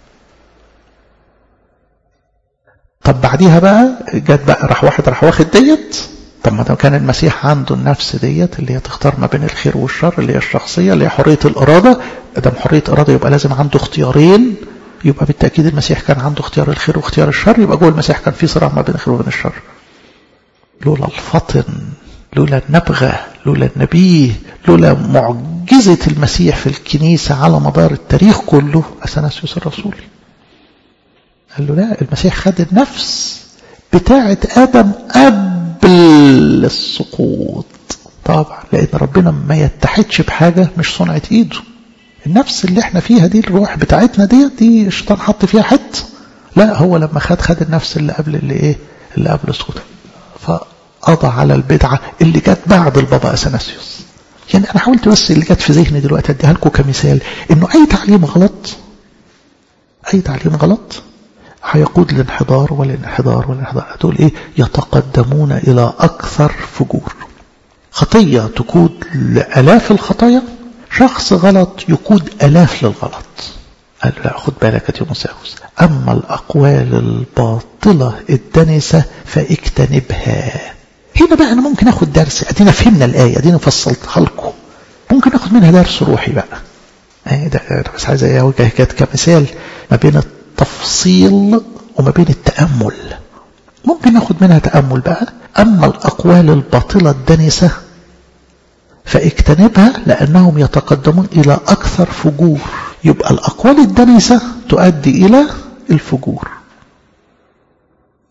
طب بعديها بقى جت بقى راح واحد راح واخد ديت. طب ما كان المسيح عنده النفس ديت اللي هي تختار ما بين الخير والشر، اللي هي الشخصية اللي هي حرية الإرادة. ادام حرية إرادة يبقى لازم عنده اختيارين، يبقى بالتأكيد المسيح كان عنده اختيار الخير واختيار الشر، يبقى جوه المسيح كان في صراع ما بين الخير وبين الشر. لولا الفطن، لولا النبغة، لولا النبي، لولا معجزة المسيح في الكنيسة على مدار التاريخ كله، أثناسيوس الرسول قال له لا، المسيح خد النفس بتاعة آدم قبل السقوط. طبعا لأن ربنا ما يتحدش بحاجة مش صنعة إيده. النفس اللي احنا فيها دي الروح بتاعتنا دي دي الشيطان حط فيها حته. لا، هو لما خد خد النفس اللي قبل اللي ايه اللي قبل السقوط، فقضى على البدعة اللي جت بعد البابا أثناسيوس. يعني أنا حاولت بس اللي جت في ذهني دلوقتي أديها لكم كمثال، إنه أي تعليم غلط أي تعليم غلط هيقود للانحدار والانحدار والانحدار. هتقول إيه؟ يتقدمون إلى أكثر فجور. خطية تقود لآلاف الخطايا، شخص غلط يقود آلاف للغلط. قال لا، خد بالك يا تيموثاوس، أما الأقوال الباطلة الدنسة فاجتنبها. هنا بقى أنا ممكن أخد درس. أدينا فهمنا الآية، أدينا فصلتها لكم، ممكن أخد منها درس روحي بقى. ده بس عايز أوجه كده كمثال ما بين التفصيل وما بين التأمل. ممكن ناخد منها تأمل بقى. أما الأقوال الباطلة الدنسة فاجتنبها لأنهم يتقدمون إلى أكثر فجور. يبقى الأقوال الدنسة تؤدي إلى الفجور.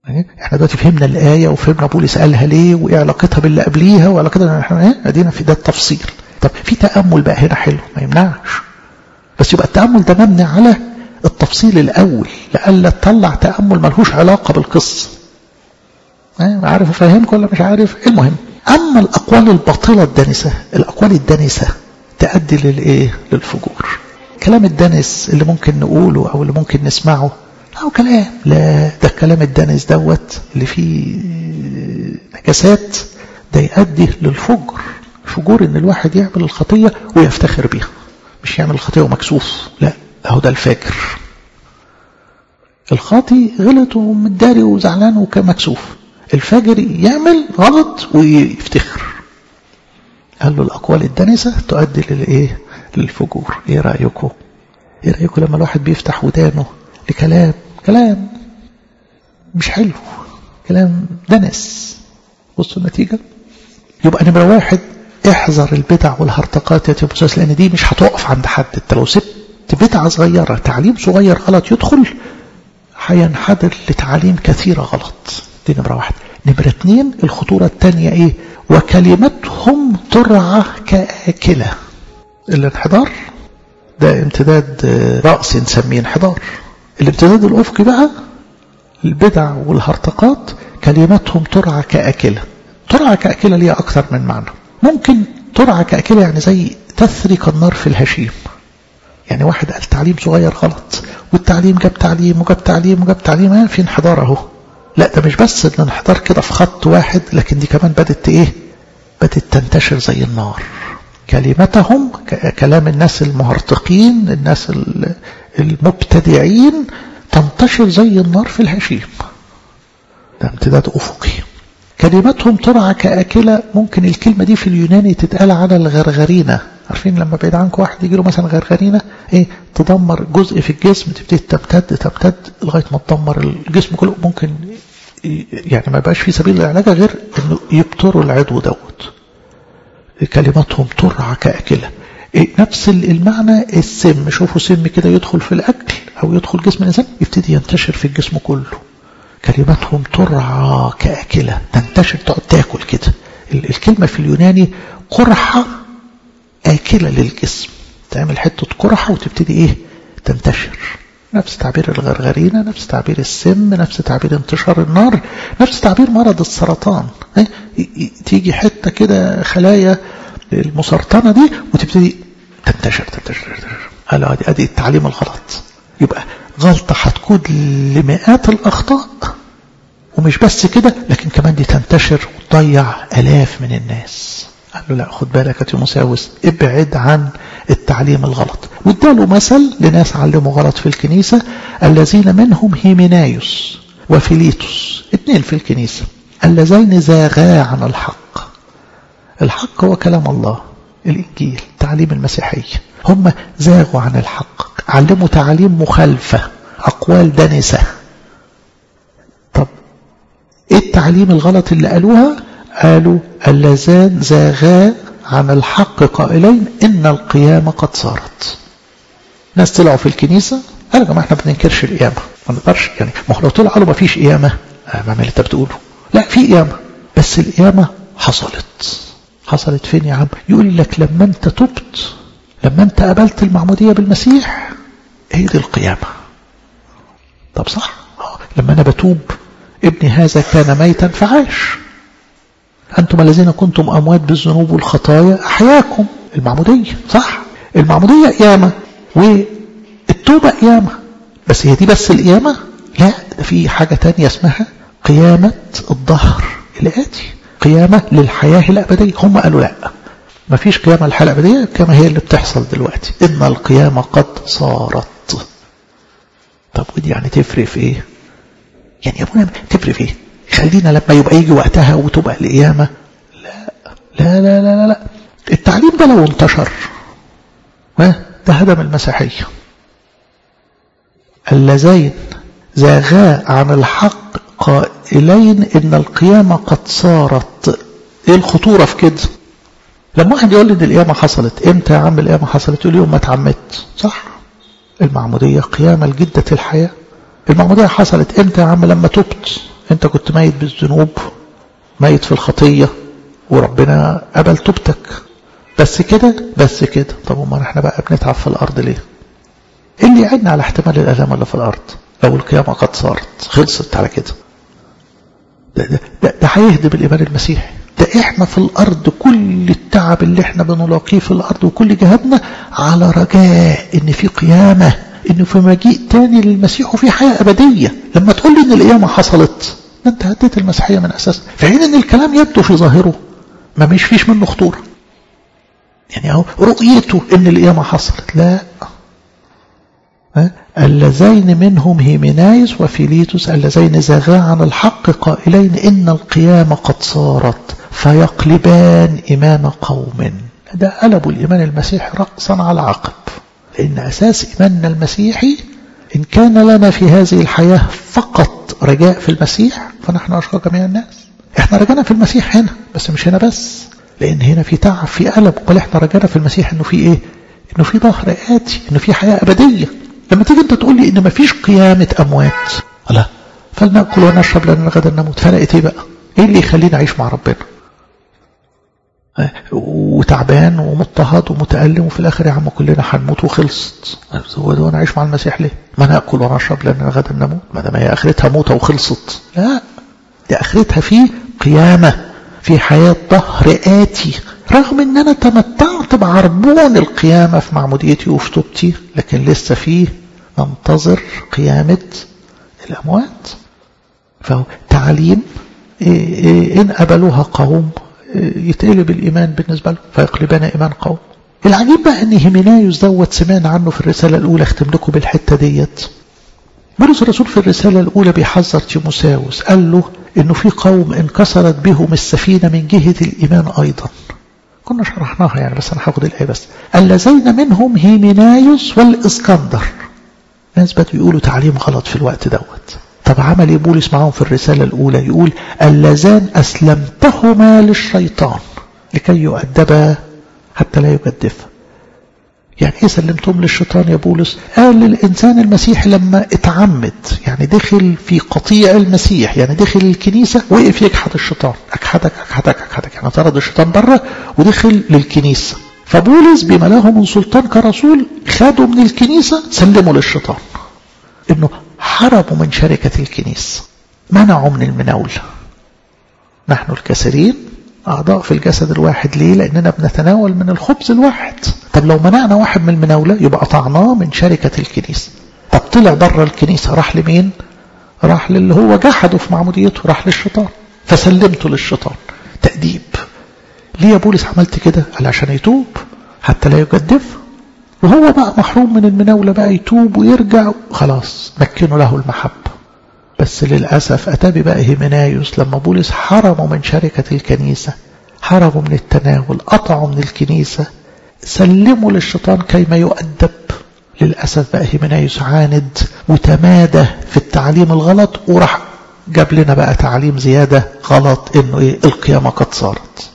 احنا دلوقتي فهمنا الآية وفهمنا بولس قالها ليه وإيه علاقتها باللي قبليها وعلاقتها احنا ايه ادينا في ده التفصيل. طب في تأمل بقى هنا حلو ما يمنعش، بس يبقى التأمل ده مبني على التفصيل الأول لألا تطلع تأمل ملهوش علاقة بالقصة. عارف أفهمك ولا مش عارف؟ المهم، أما الأقوال الباطلة الدنسة، الأقوال الدنسة تؤدي للإيه؟ للفجور. كلام الدنس اللي ممكن نقوله أو اللي ممكن نسمعه أو كلام، لا ده الكلام الدنس دوت اللي فيه نجاسات ده يؤدي للفجر. فجور إن الواحد يعمل الخطية ويفتخر بيها، مش يعمل الخطية ومكسوف، لا هو ده الفاجر. الخاطي غلط ومتداري وزعلان وكمكسوف، الفاجر يعمل غلط ويفتخر. قال له الأقوال الدنسة تؤدي للإيه؟ للفجور. إيه رأيكم؟ إيه رأيكم لما الواحد بيفتح ودانه لكلام كلام مش حلو، كلام دنس؟ بصوا النتيجة. يبقى نمرة واحد احذر البدع والهرطقات يا تيموثاوس، لأن دي مش هتقف عند حد. انت لو سبت بدعة صغيرة، تعليم صغير غلط يدخل، هينحدر لتعاليم كثيرة غلط. دي نمرة واحد. نمرة اتنين الخطورة التانية ايه؟ وكلمتهم ترعى كآكلة. الانحدار ده امتداد رأسي نسميه انحدار. الامتداد الأفقي بقى البدع والهرطقات كلمتهم ترعى كآكلة. ترعى كأكلة ليها أكثر من معنى. ممكن ترعى كأكلة يعني زي تثري كالنار في الهشيم. يعني واحد قال تعليم صغير غلط، والتعليم جاب تعليم وجاب تعليم وجاب تعليم، في انحدار اهو. لا ده مش بس الانحدار كده في خط واحد، لكن دي كمان بدت ايه؟ بدت تنتشر زي النار. كلمتهم كلام الناس المهرطقين، الناس المبتدعين، تنتشر زي النار في الهشيم. ده امتداد أفقي. كلمتهم ترعى كأكلة. ممكن الكلمة دي في اليوناني تتقال على الغرغرينة. عارفين لما بعيد عنك واحد يجي له مثلا غرغرينة، ايه؟ تدمر جزء في الجسم، تبتدي تمتد تمتد لغاية ما تدمر الجسم كله. ممكن يعني ما يبقاش في سبيل العلاج غير انه يبتروا العدو دوت. كلمتهم ترعى كأكلة. إيه؟ نفس المعنى السم. شوفوا سم كده يدخل في الأكل أو يدخل جسم الإنسان يبتدي ينتشر في الجسم كله. كلمتهم ترعى كأكلة، تنتشر، تقعد تاكل كده. الكلمة في اليوناني قرحة آكلة للجسم، تعمل حتة قرحة وتبتدي إيه؟ تنتشر. نفس تعبير الغرغرينة، نفس تعبير السم، نفس تعبير انتشار النار، نفس تعبير مرض السرطان. تيجي حتة كده خلايا المسرطنة دي وتبتدي تنتشر تنتشر. هلا ادي ادي التعليم الغلط. يبقى غلطة هتكون لمئات الأخطاء، ومش بس كده لكن كمان دي تنتشر وتضيع آلاف من الناس. قال له لا خد بالك يا تيموثاوس، ابعد عن التعليم الغلط. واداله مثل لناس علموا غلط في الكنيسة، الذين منهم هيمنايوس وفيليتوس، اثنين في الكنيسة، اللذين زاغا عن الحق. الحق هو كلام الله، الإنجيل، تعليم المسيحية. هم زاغوا عن الحق، علموا تعليم مخالفة، أقوال دنسة. طب ايه التعليم الغلط اللي قالوها؟ قالوا اللذان زاغا عن الحق قائلين إن القيامة قد صارت. ناس طلعوا في الكنيسة قالوا يا جماعة احنا ما بننكرش القيامة، ما نقدرش يعني. ما هو لو طلعوا قالوا ما فيش قيامة، ما اللي انت بتقوله، لا في قيامة، بس القيامة حصلت. حصلت فين يا عم؟ يقول لك لما انت تبت، لما انت قبلت المعمودية بالمسيح، هي دي القيامة. طب صح، لما انا بتوب ابني هذا كان ميتا فعاش، أنتم الذين كنتم أموات بالذنوب والخطايا أحياكم. المعمودية صح، المعمودية قيامة والتوبة قيامة. بس هي دي بس القيامة؟ لا، ده في حاجة تانية اسمها قيامة الظهر الآتي، قيامة للحياة الأبدية. هم قالوا لا، ما فيش قيامة للحياة الأبدية، القيامة هي اللي بتحصل دلوقتي، إن القيامة قد صارت. طب ودي يعني تفرق في إيه؟ يعني يا ابونا تفرق في إيه؟ خلينا لما يبقى يجي وقتها وتبقى القيامة. لا لا لا لا لا، التعليم ده لو انتشر ده هدم المسيحية. اللذين زاغا عن الحق قائلين إن القيامة قد صارت. ايه الخطورة في كده؟ لما واحد يقول لي ان القيامة حصلت، امتى يا عم القيامة حصلت؟ يقول يوم ما اتعمدت. صح، المعمودية قيامة لجدة الحياة. المعمودية حصلت امتى يا عم؟ لما تبت. انت كنت ميت بالذنوب، ميت في الخطية، وربنا قبل توبتك. بس كده بس كده. طب وما احنا بقى بنتعب في الارض ليه؟ ايه اللي يعيننا على احتمال الالام اللي في الارض لو القيامة قد صارت خلصت على كده؟ ده ده ده, ده هيهدم الايمان المسيحي. ده احنا في الارض كل التعب اللي احنا بنلاقيه في الارض وكل جهادنا على رجاء ان في قيامة، انه في مجيء تاني للمسيح وفي حياة ابدية. لما تقول لي ان القيامة حصلت، ده انت هديت المسيحية من اساسها، في حين ان الكلام يبدو في ظاهره ما مش فيش منه خطورة. يعني اهو رؤيته ان القيامة حصلت. لا، اللذين منهم هيمنايس وفيليتوس اللذين زاغا عن الحق قائلين إن القيامة قد صارت فيقلبان إيمان قوم. ده قلبوا الإيمان المسيحي رأسا على عقب. لأن أساس إيماننا المسيحي إن كان لنا في هذه الحياة فقط رجاء في المسيح فنحن أشقى جميع الناس. إحنا رجانا في المسيح هنا، بس مش هنا بس، لأن هنا في تعب في ألم. بل إحنا رجانا في المسيح إنه في إيه؟ إنه في ظهر آتي، إنه في حياة أبدية. لما تيجي انت تقول لي ان مفيش قيامة اموات، لا، فلنأكل ونشرب لأننا غدا نموت. فرقت ايه بقى؟ ايه اللي يخليني اعيش مع ربنا وتعبان ومضطهد ومتألم وفي الاخر يا عم كلنا هنموت وخلصت؟ هو ده انا اعيش مع المسيح ليه؟ ما نأكل ونشرب لأننا غدا نموت، ما دام هي اخرتها موتة وخلصت. لا، دي اخرتها في قيامة، في حياة ظهر آتي. رغم ان انا تمتعت بعربون القيامة في معموديتي وفي توبتي، لكن لسه فيه ننتظر قيامة الاموات. فهو تعليم ان قبلوها قوم يتقلب الايمان بالنسبة له، فيقلبان ايمان قوم. العجيب بقى ان هيمنايوس دوت سمعنا عنه في الرسالة الاولى. اختم لكم بالحتة ديت. بولس الرسول في الرسالة الاولى بيحذر تيموساوس، قال له انه في قوم انكسرت بهم السفينة من جهة الايمان ايضا. كنا شرحناها يعني، بس انا هاخد الايه بس. اللذين منهم هيمنايوس والاسكندر. ناس بدوا يقولوا تعليم غلط في الوقت دوت. طب عمل ايه بولس معاهم في الرسالة الاولى؟ يقول اللذان اسلمتهما للشيطان لكي يؤدبا حتى لا يجدفا. يعني ايه سلمتهم للشيطان يا بولس؟ قال للإنسان المسيحي لما اتعمد، يعني دخل في قطيع المسيح، يعني دخل الكنيسة، وقف يجحد الشيطان، اجحدك اجحدك اجحدك، يعني طرد الشيطان بره ودخل للكنيسة. فبولس بما له من سلطان كرسول خدوا من الكنيسة سلموا للشيطان، انه حرموا من شركة الكنيسة، منعوا من المناولة. نحن الكثيرين أعضاء في الجسد الواحد. ليه؟ لأننا بنتناول من الخبز الواحد. طب لو منعنا واحد من المناولة يبقى قطعناه من شركة الكنيسة. طب طلع بره الكنيسة راح لمين؟ راح للي هو جحده في معموديته، راح للشيطان، فسلمته للشيطان. تأديب. ليه يا بولس عملت كده؟ قال عشان يتوب حتى لا يجدف. وهو بقى محروم من المناولة بقى يتوب ويرجع، خلاص مكنوا له المحبة. بس للأسف أتى بقى هيمنايوس لما بولس حرموا من شركة الكنيسة، حرموا من التناول، قطعوا من الكنيسة، سلموا للشيطان كيما يؤدب. للأسف بقى هيمنايوس عاند وتمادى في التعليم الغلط، وراح جاب لنا بقى تعليم زيادة غلط انه ايه؟ القيامة قد صارت.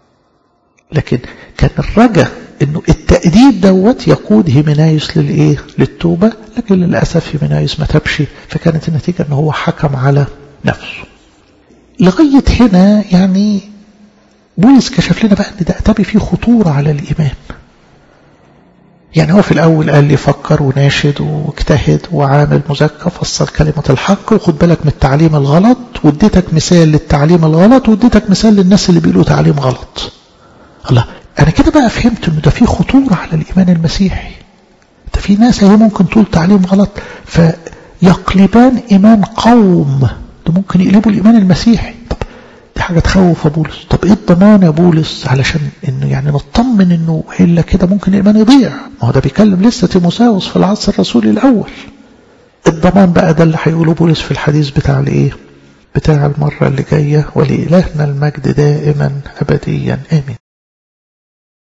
لكن كان الرجاء انه التأديب دوت يقود هيمنايوس للايه؟ للتوبة. لكن للأسف هيمنايوس ما تبش، فكانت النتيجة انه هو حكم على نفسه. لغاية هنا يعني بولس كشف لنا بقى ان ده أتى فيه خطورة على الإيمان. يعني هو في الأول قال لي فكر وناشد واجتهد وعامل مزكى، فصل كلمة الحق وخد بالك من التعليم الغلط، واديتك مثال للتعليم الغلط، واديتك مثال للناس اللي بيقولوا تعليم غلط. الله، أنا كده بقى فهمت إنه ده فيه خطورة على الإيمان المسيحي. ده في ناس هي ممكن تقول تعليم غلط فيقلبان إيمان قوم، ده ممكن يقلبوا الإيمان المسيحي. طب دي حاجة تخوف يا بولس. طب إيه الضمان يا بولس علشان إنه يعني نطمن إنه إلا كده ممكن الإيمان يضيع؟ ما هو ده بيكلم لسه تيموساوس في العصر الرسولي الأول. الضمان بقى ده اللي هيقوله بولس في الحديث بتاع الإيه؟ بتاع المرة اللي جاية. ولإلهنا المجد دائما أبديا آمين.